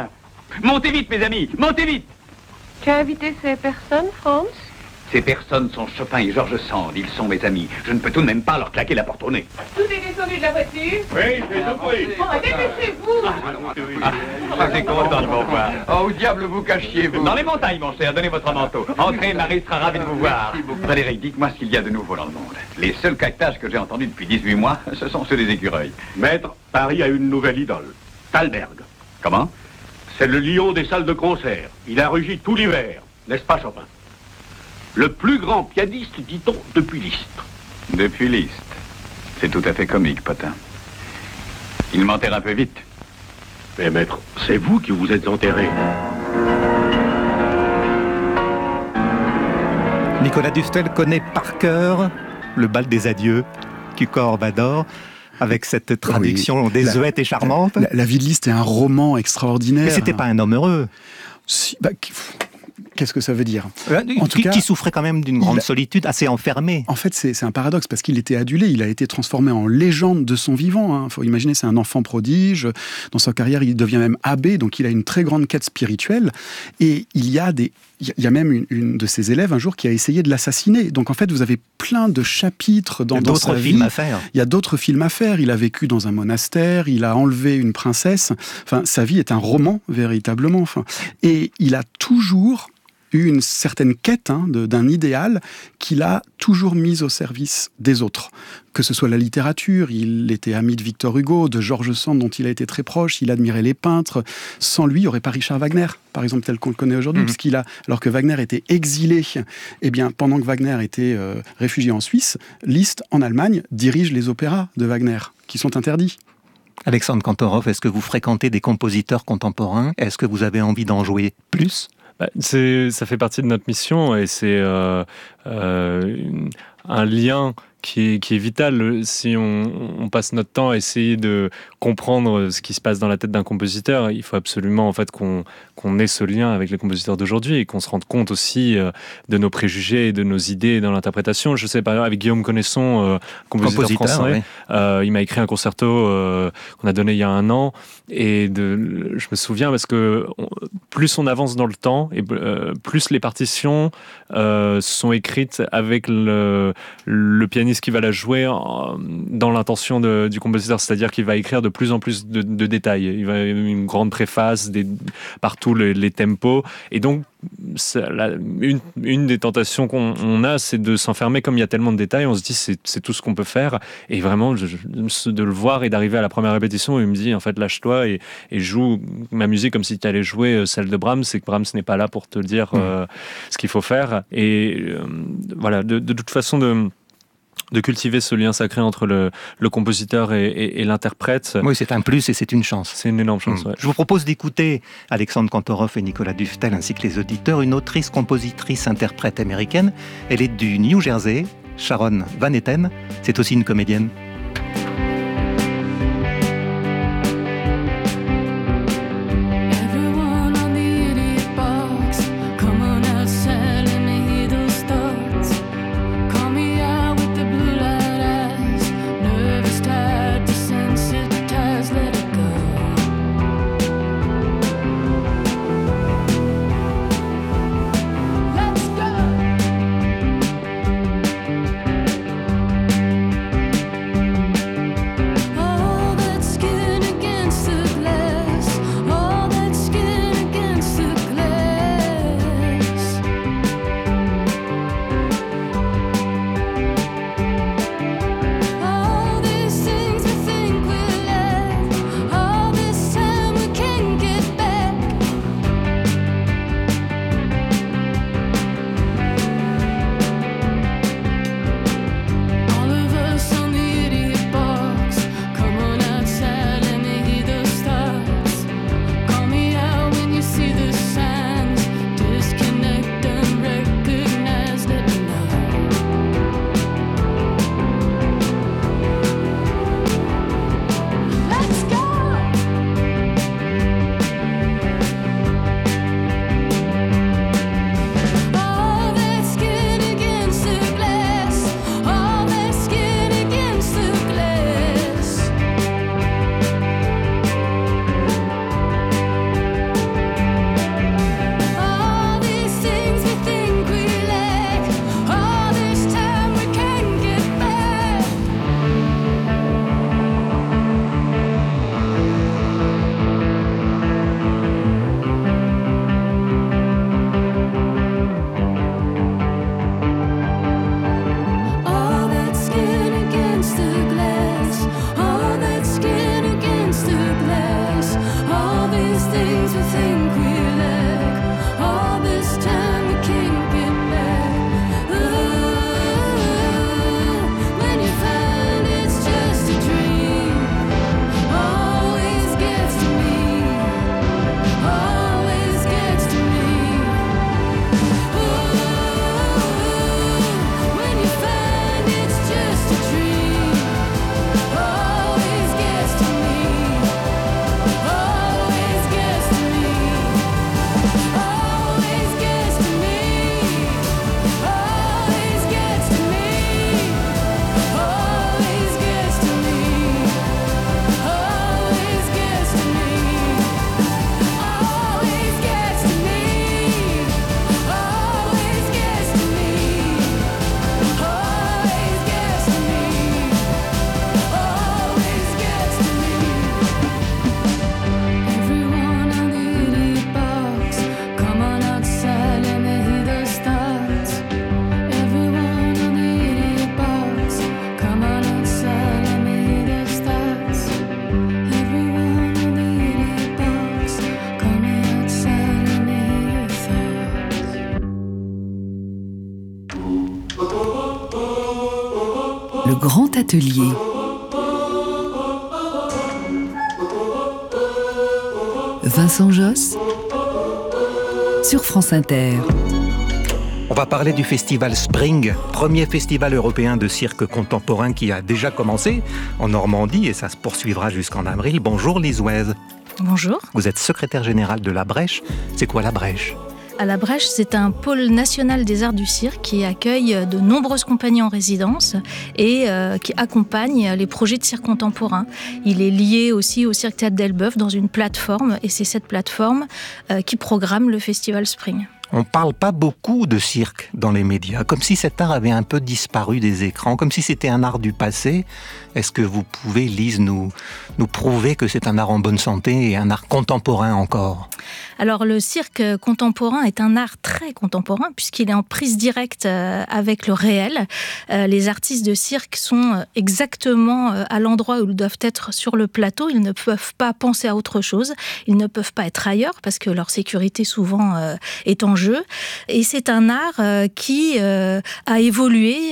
Montez vite, mes amis, montez vite ! Tu as invité ces personnes, Franz ? Ces personnes sont Chopin et Georges Sand, ils sont mes amis. Je ne peux tout de même pas leur claquer la porte au nez. Tout est descendu de la voiture ? Oui, je vais tout pris. Bon, dépêchez-vous ! Ah, c'est content de vous voir. Oh, où diable vous cachiez-vous ? Dans les montagnes, mon cher, donnez votre manteau. Entrez, Marie sera ravie de vous voir. Frédéric, dites-moi ce qu'il y a de nouveau dans le monde. Les seuls cactages que j'ai entendus depuis dix-huit mois, ce sont ceux des écureuils. Maître, Paris a une nouvelle idole. Thalberg. Comment ? C'est le lion des salles de concert. Il a rugi tout l'hiver, n'est-ce pas, Chopin ? Le plus grand pianiste, dit-on, depuis Liszt. Depuis Liszt. C'est tout à fait comique, Potin. Il m'enterre un peu vite. Mais maître, c'est vous qui vous êtes enterré. Nicolas Duftel connaît par cœur le bal des adieux, Cukor Vador, avec cette traduction oui, désuète et charmante. La, la vie de Liszt est un roman extraordinaire. Mais c'était pas un homme heureux. Si, bah, qu'est-ce que ça veut dire ? En tout qui, cas, qui souffrait quand même d'une grande a... solitude, assez enfermé. En fait, c'est, c'est un paradoxe, parce qu'il était adulé, il a été transformé en légende de son vivant. Il hein. faut imaginer, c'est un enfant prodige. Dans sa carrière, il devient même abbé, donc il a une très grande quête spirituelle. Et il y a des... Il y a même une, une de ses élèves un jour qui a essayé de l'assassiner. Donc en fait, vous avez plein de chapitres dans, dans sa vie. Il y a d'autres films à faire. Il y a d'autres films à faire. Il a vécu dans un monastère, il a enlevé une princesse. Enfin, sa vie est un roman, véritablement. Enfin, et il a toujours eu une certaine quête hein, de, d'un idéal qu'il a toujours mis au service des autres. Que ce soit la littérature, il était ami de Victor Hugo, de Georges Sand, dont il a été très proche, il admirait les peintres. Sans lui, il n'y aurait pas Richard Wagner, par exemple, tel qu'on le connaît aujourd'hui, mmh. parce qu'il a, alors que Wagner était exilé, eh bien, pendant que Wagner était euh, réfugié en Suisse, Liszt, en Allemagne, dirige les opéras de Wagner, qui sont interdits. Alexandre Kantorov, est-ce que vous fréquentez des compositeurs contemporains ? Est-ce que vous avez envie d'en jouer plus ? Bah, c'est, ça fait partie de notre mission et c'est euh, euh, un lien qui est, qui est vital. Si on, on passe notre temps à essayer de comprendre ce qui se passe dans la tête d'un compositeur, il faut absolument en fait qu'on, qu'on ait ce lien avec les compositeurs d'aujourd'hui et qu'on se rende compte aussi euh, de nos préjugés et de nos idées dans l'interprétation. Je sais par exemple avec Guillaume Connaisson, euh, compositeur, compositeur français, oui. euh, il m'a écrit un concerto euh, qu'on a donné il y a un an et de, je me souviens parce que on, plus on avance dans le temps et euh, plus les partitions euh, sont écrites avec le, le pianiste qui va la jouer en, dans l'intention de, du compositeur, c'est-à-dire qu'il va écrire de plus en plus de, de détails. Il va une grande préface, des, partout les, les tempos, et donc la, une, une des tentations qu'on on a, c'est de s'enfermer comme il y a tellement de détails. On se dit c'est, c'est tout ce qu'on peut faire, et vraiment je, je, de le voir et d'arriver à la première répétition, il me dit en fait lâche-toi et, et joue ma musique comme si tu allais jouer celle de Brahms, c'est que Brahms n'est pas là pour te dire mmh. euh, ce qu'il faut faire. Et euh, voilà, de, de toute façon de de cultiver ce lien sacré entre le, le compositeur et, et, et l'interprète. Oui, c'est un plus et c'est une chance. C'est une énorme chance, mmh. ouais. Je vous propose d'écouter Alexandre Kantorov et Nicolas Duftel, ainsi que les auditeurs, une autrice, compositrice, interprète américaine. Elle est du New Jersey, Sharon Van Etten. C'est aussi une comédienne. Le grand atelier. Vincent Josse sur France Inter. On va parler du festival Spring, premier festival européen de cirque contemporain qui a déjà commencé en Normandie et ça se poursuivra jusqu'en avril. Bonjour Lise Ouez. Bonjour. Vous êtes secrétaire générale de La Brèche. C'est quoi La Brèche ? À La Brèche, c'est un pôle national des arts du cirque qui accueille de nombreuses compagnies en résidence et euh, qui accompagne les projets de cirque contemporain. Il est lié aussi au Cirque Théâtre d'Elbeuf dans une plateforme et c'est cette plateforme euh, qui programme le festival Spring. On ne parle pas beaucoup de cirque dans les médias, comme si cet art avait un peu disparu des écrans, comme si c'était un art du passé. Est-ce que vous pouvez, Lise, nous, nous prouver que c'est un art en bonne santé et un art contemporain encore ? Alors le cirque contemporain est un art très contemporain puisqu'il est en prise directe avec le réel. Les artistes de cirque sont exactement à l'endroit où ils doivent être sur le plateau. Ils ne peuvent pas penser à autre chose. Ils ne peuvent pas être ailleurs parce que leur sécurité souvent est en jeu. Et c'est un art qui a évolué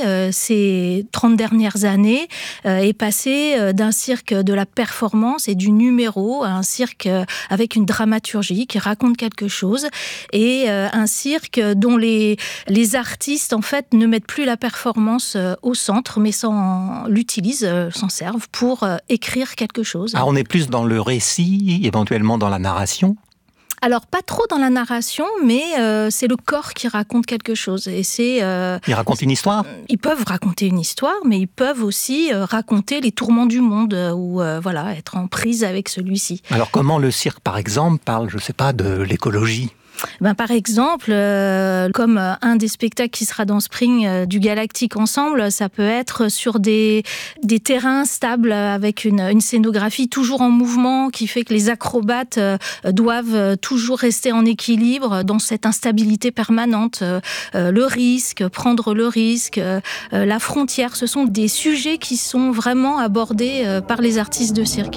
ces trente dernières années et passé d'un cirque de la performance et du numéro à un cirque avec une dramaturgie qui raconte quelque chose et euh, un cirque dont les, les artistes en fait ne mettent plus la performance euh, au centre mais s'en l'utilisent, euh, s'en servent pour euh, écrire quelque chose. Ah, on est plus dans le récit, éventuellement dans la narration ? Alors, pas trop dans la narration, mais euh, c'est le corps qui raconte quelque chose. Et c'est, euh, ils racontent une histoire ? Ils peuvent raconter une histoire, mais ils peuvent aussi euh, raconter les tourments du monde euh, ou euh, voilà, être en prise avec celui-ci. Alors, comment le cirque, par exemple, parle, je ne sais pas, de l'écologie ? Ben, par exemple, euh, comme un des spectacles qui sera dans Spring euh, du Galactique Ensemble, ça peut être sur des, des terrains stables avec une, une scénographie toujours en mouvement qui fait que les acrobates euh, doivent toujours rester en équilibre dans cette instabilité permanente. Euh, le risque, prendre le risque, euh, la frontière, ce sont des sujets qui sont vraiment abordés euh, par les artistes de cirque.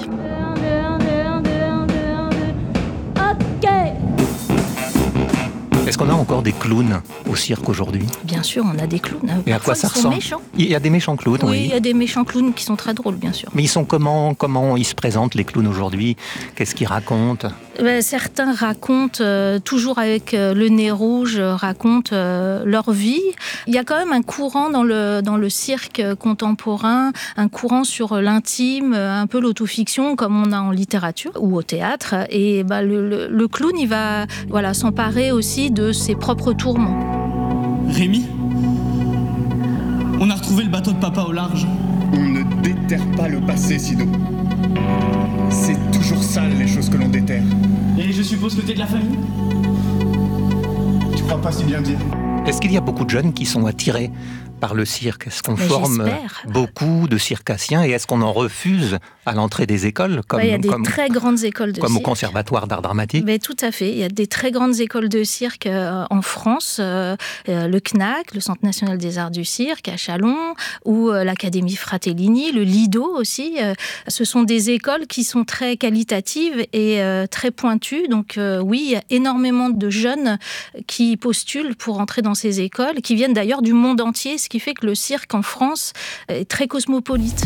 Est-ce qu'on a encore des clowns au cirque aujourd'hui ? Bien sûr, on a des clowns. Et à quoi ça ressemble ? Méchants. Il y a des méchants clowns, oui. Oui, il y a des méchants clowns qui sont très drôles, bien sûr. Mais ils sont comment ? Comment ils se présentent, les clowns aujourd'hui ? Qu'est-ce qu'ils racontent ? Ben, certains racontent, euh, toujours avec euh, le nez rouge, euh, racontent euh, leur vie. Il y a quand même un courant dans le, dans le cirque contemporain, un courant sur l'intime, un peu l'autofiction, comme on a en littérature ou au théâtre. Et ben, le, le, le clown, il va voilà, s'emparer aussi de ses propres tourments. Rémi, on a retrouvé le bateau de papa au large. On ne déterre pas le passé, Sido. C'est toujours sale, les choses que l'on déterre. Et je suppose que t'es de la famille ? Tu crois pas si bien dire ? Est-ce qu'il y a beaucoup de jeunes qui sont attirés par le cirque? Est-ce qu'on Mais forme j'espère. beaucoup de circassiens et est-ce qu'on en refuse à l'entrée des écoles comme, ouais, il y a des comme, très grandes écoles de comme cirque. au Conservatoire d'art dramatique? Mais tout à fait. Il y a des très grandes écoles de cirque euh, en France. Euh, euh, le C N A C, le Centre national des arts du cirque, à Châlons, ou euh, l'Académie Fratellini, le Lido aussi. Euh, ce sont des écoles qui sont très qualitatives et euh, très pointues. Donc euh, oui, il y a énormément de jeunes qui postulent pour entrer dans ces écoles, qui viennent d'ailleurs du monde entier, ce qui fait que le cirque en France est très cosmopolite.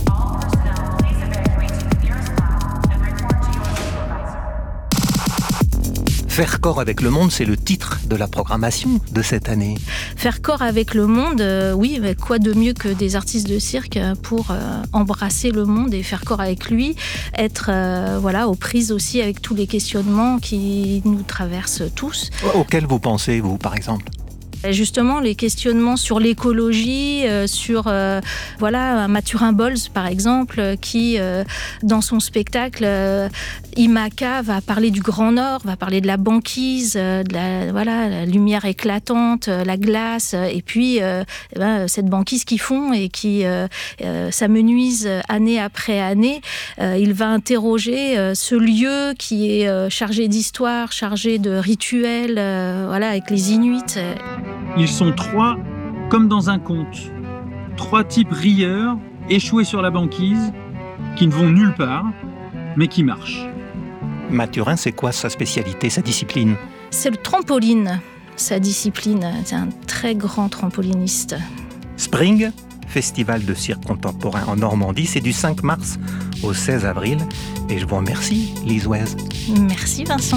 Faire corps avec le monde, c'est le titre de la programmation de cette année. Faire corps avec le monde, euh, oui, mais quoi de mieux que des artistes de cirque pour euh, embrasser le monde et faire corps avec lui, être euh, voilà, aux prises aussi avec tous les questionnements qui nous traversent tous. Auxquels vous pensez, vous, par exemple ? Justement, les questionnements sur l'écologie, euh, sur euh, voilà, Mathurin Bolz, par exemple, qui, euh, dans son spectacle, euh, Imaka va parler du Grand Nord, va parler de la banquise, euh, de la, voilà, la lumière éclatante, euh, la glace, euh, et puis euh, eh ben, cette banquise qui fond et qui euh, euh, s'amenuise année après année. Euh, il va interroger euh, ce lieu qui est euh, chargé d'histoire, chargé de rituels, euh, voilà, avec les Inuits. Euh. Ils sont trois, comme dans un conte. Trois types rieurs, échoués sur la banquise, qui ne vont nulle part, mais qui marchent. Mathurin, c'est quoi sa spécialité, sa discipline ? C'est le trampoline, sa discipline. C'est un très grand trampoliniste. Spring, festival de cirque contemporain en Normandie, c'est du cinq mars au seize avril. Et je vous remercie, Lise Ouez. Merci, Vincent.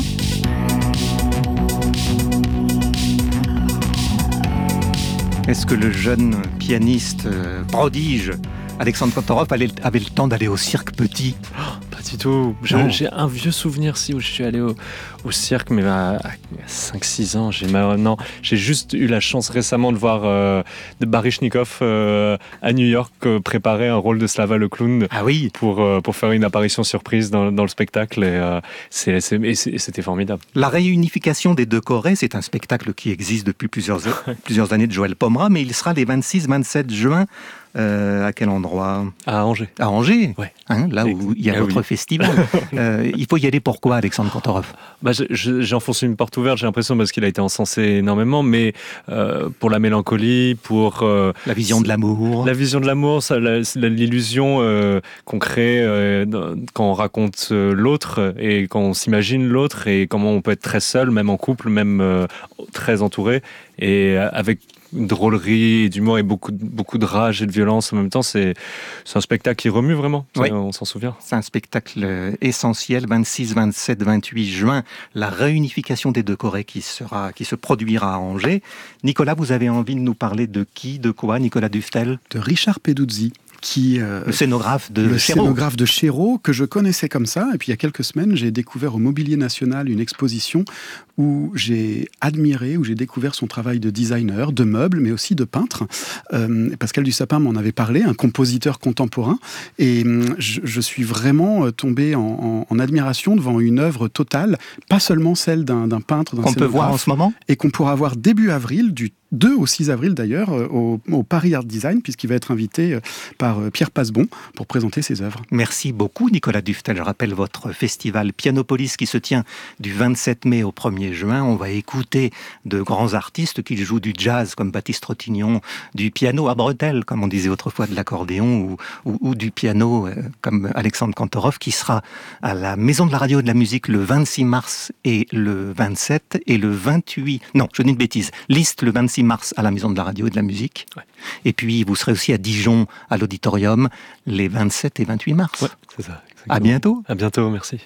Est-ce que le jeune pianiste euh, prodige Alexandre Kantorov avait, avait le temps d'aller au cirque petit ? Oh, pas du tout. J'ai, oh. j'ai un vieux souvenir, si, où je suis allé au, au cirque, mais à, à cinq six ans. J'ai, non, j'ai juste eu la chance récemment de voir euh, de Baryshnikov euh, à New York euh, préparer un rôle de Slava le clown ah oui. pour, euh, pour faire une apparition surprise dans, dans le spectacle. Et, euh, c'est, c'est, et, c'est, et c'était formidable. La réunification des deux Corées, c'est un spectacle qui existe depuis plusieurs, plusieurs années de Joël Pomera, mais il sera les vingt-six vingt-sept juin. Euh, à quel endroit ? À Angers. À Angers, ouais. Hein, là où il y a ah, votre oui. festival. euh, il faut y aller pourquoi, Alexandre Kantorov ? bah, je, je, J'ai enfoncé une porte ouverte, j'ai l'impression, parce qu'il a été encensé énormément, mais euh, pour la mélancolie, pour... Euh, la vision de l'amour. La vision de l'amour, ça, la, l'illusion euh, qu'on crée euh, quand on raconte euh, l'autre et quand on s'imagine l'autre et comment on peut être très seul, même en couple, même euh, très entouré, et avec... drôlerie, d'humour et beaucoup, beaucoup de rage et de violence en même temps. C'est, c'est un spectacle qui remue vraiment, oui. on s'en souvient. C'est un spectacle essentiel, vingt-six vingt-sept vingt-huit juin, la réunification des deux Corées qui, sera, qui se produira à Angers. Nicolas, vous avez envie de nous parler de qui, de quoi, Nicolas Duftel ? De Richard Peduzzi. Qui, euh, le scénographe de le Chéreau. scénographe de Chéreau, que je connaissais comme ça. Et puis il y a quelques semaines, j'ai découvert au Mobilier National une exposition où j'ai admiré, où j'ai découvert son travail de designer, de meubles, mais aussi de peintre. Euh, Pascal Dussapin m'en avait parlé, un compositeur contemporain. Et je, je suis vraiment tombé en, en, en admiration devant une œuvre totale, pas seulement celle d'un, d'un peintre, d'un qu'on peut voir en ce moment, et qu'on pourra voir début avril, du deux au six avril d'ailleurs, au, au Paris Art Design, puisqu'il va être invité par Pierre Passebon pour présenter ses œuvres. Merci beaucoup Nicolas Duftel. Je rappelle votre festival Pianopolis qui se tient du vingt-sept mai au premier juin. On va écouter de grands artistes qui jouent du jazz comme Baptiste Trottignon, du piano à bretelles comme on disait autrefois, de l'accordéon, ou, ou, ou du piano euh, comme Alexandre Kantorov, qui sera à la Maison de la Radio et de la Musique le vingt-six mars et le vingt-sept, et le vingt-huit... Non, je dis une bêtise. Liste le vingt-six mars à la Maison de la Radio et de la Musique. Ouais. Et puis, vous serez aussi à Dijon, à l'Auditorium, les vingt-sept et vingt-huit mars. Ouais, c'est ça. Exactement. À bientôt. À bientôt, merci.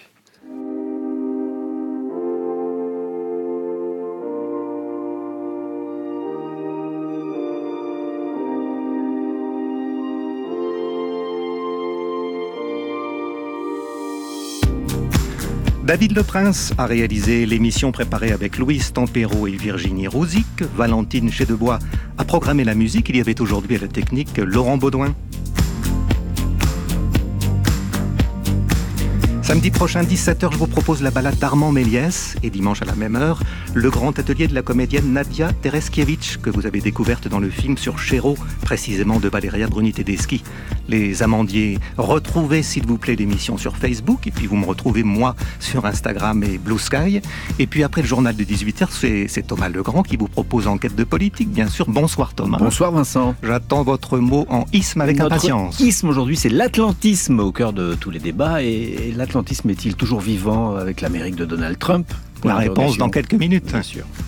David Leprince a réalisé l'émission préparée avec Louise Tempero et Virginie Rouzic. Valentine Chedebois a programmé la musique. Il y avait aujourd'hui à la technique Laurent Baudouin. Samedi prochain, dix-sept heures, je vous propose la balade d'Armand Méliès. Et dimanche à la même heure, le grand atelier de la comédienne Nadia Tereskiewicz, que vous avez découverte dans le film sur Chéreau, précisément de Valeria Bruni Tedeschi. Les Amandiers, retrouvez s'il vous plaît l'émission sur Facebook. Et puis vous me retrouvez moi sur Instagram et Blue Sky. Et puis après le journal de dix-huit heures, c'est, c'est Thomas Legrand qui vous propose Enquête de politique, bien sûr. Bonsoir Thomas. Bonsoir Vincent. J'attends votre mot en isme avec Notre impatience. Isme aujourd'hui, c'est l'atlantisme au cœur de tous les débats. Et l'atlantisme est-il toujours vivant avec l'Amérique de Donald Trump? La réponse dans quelques minutes. Bien sûr.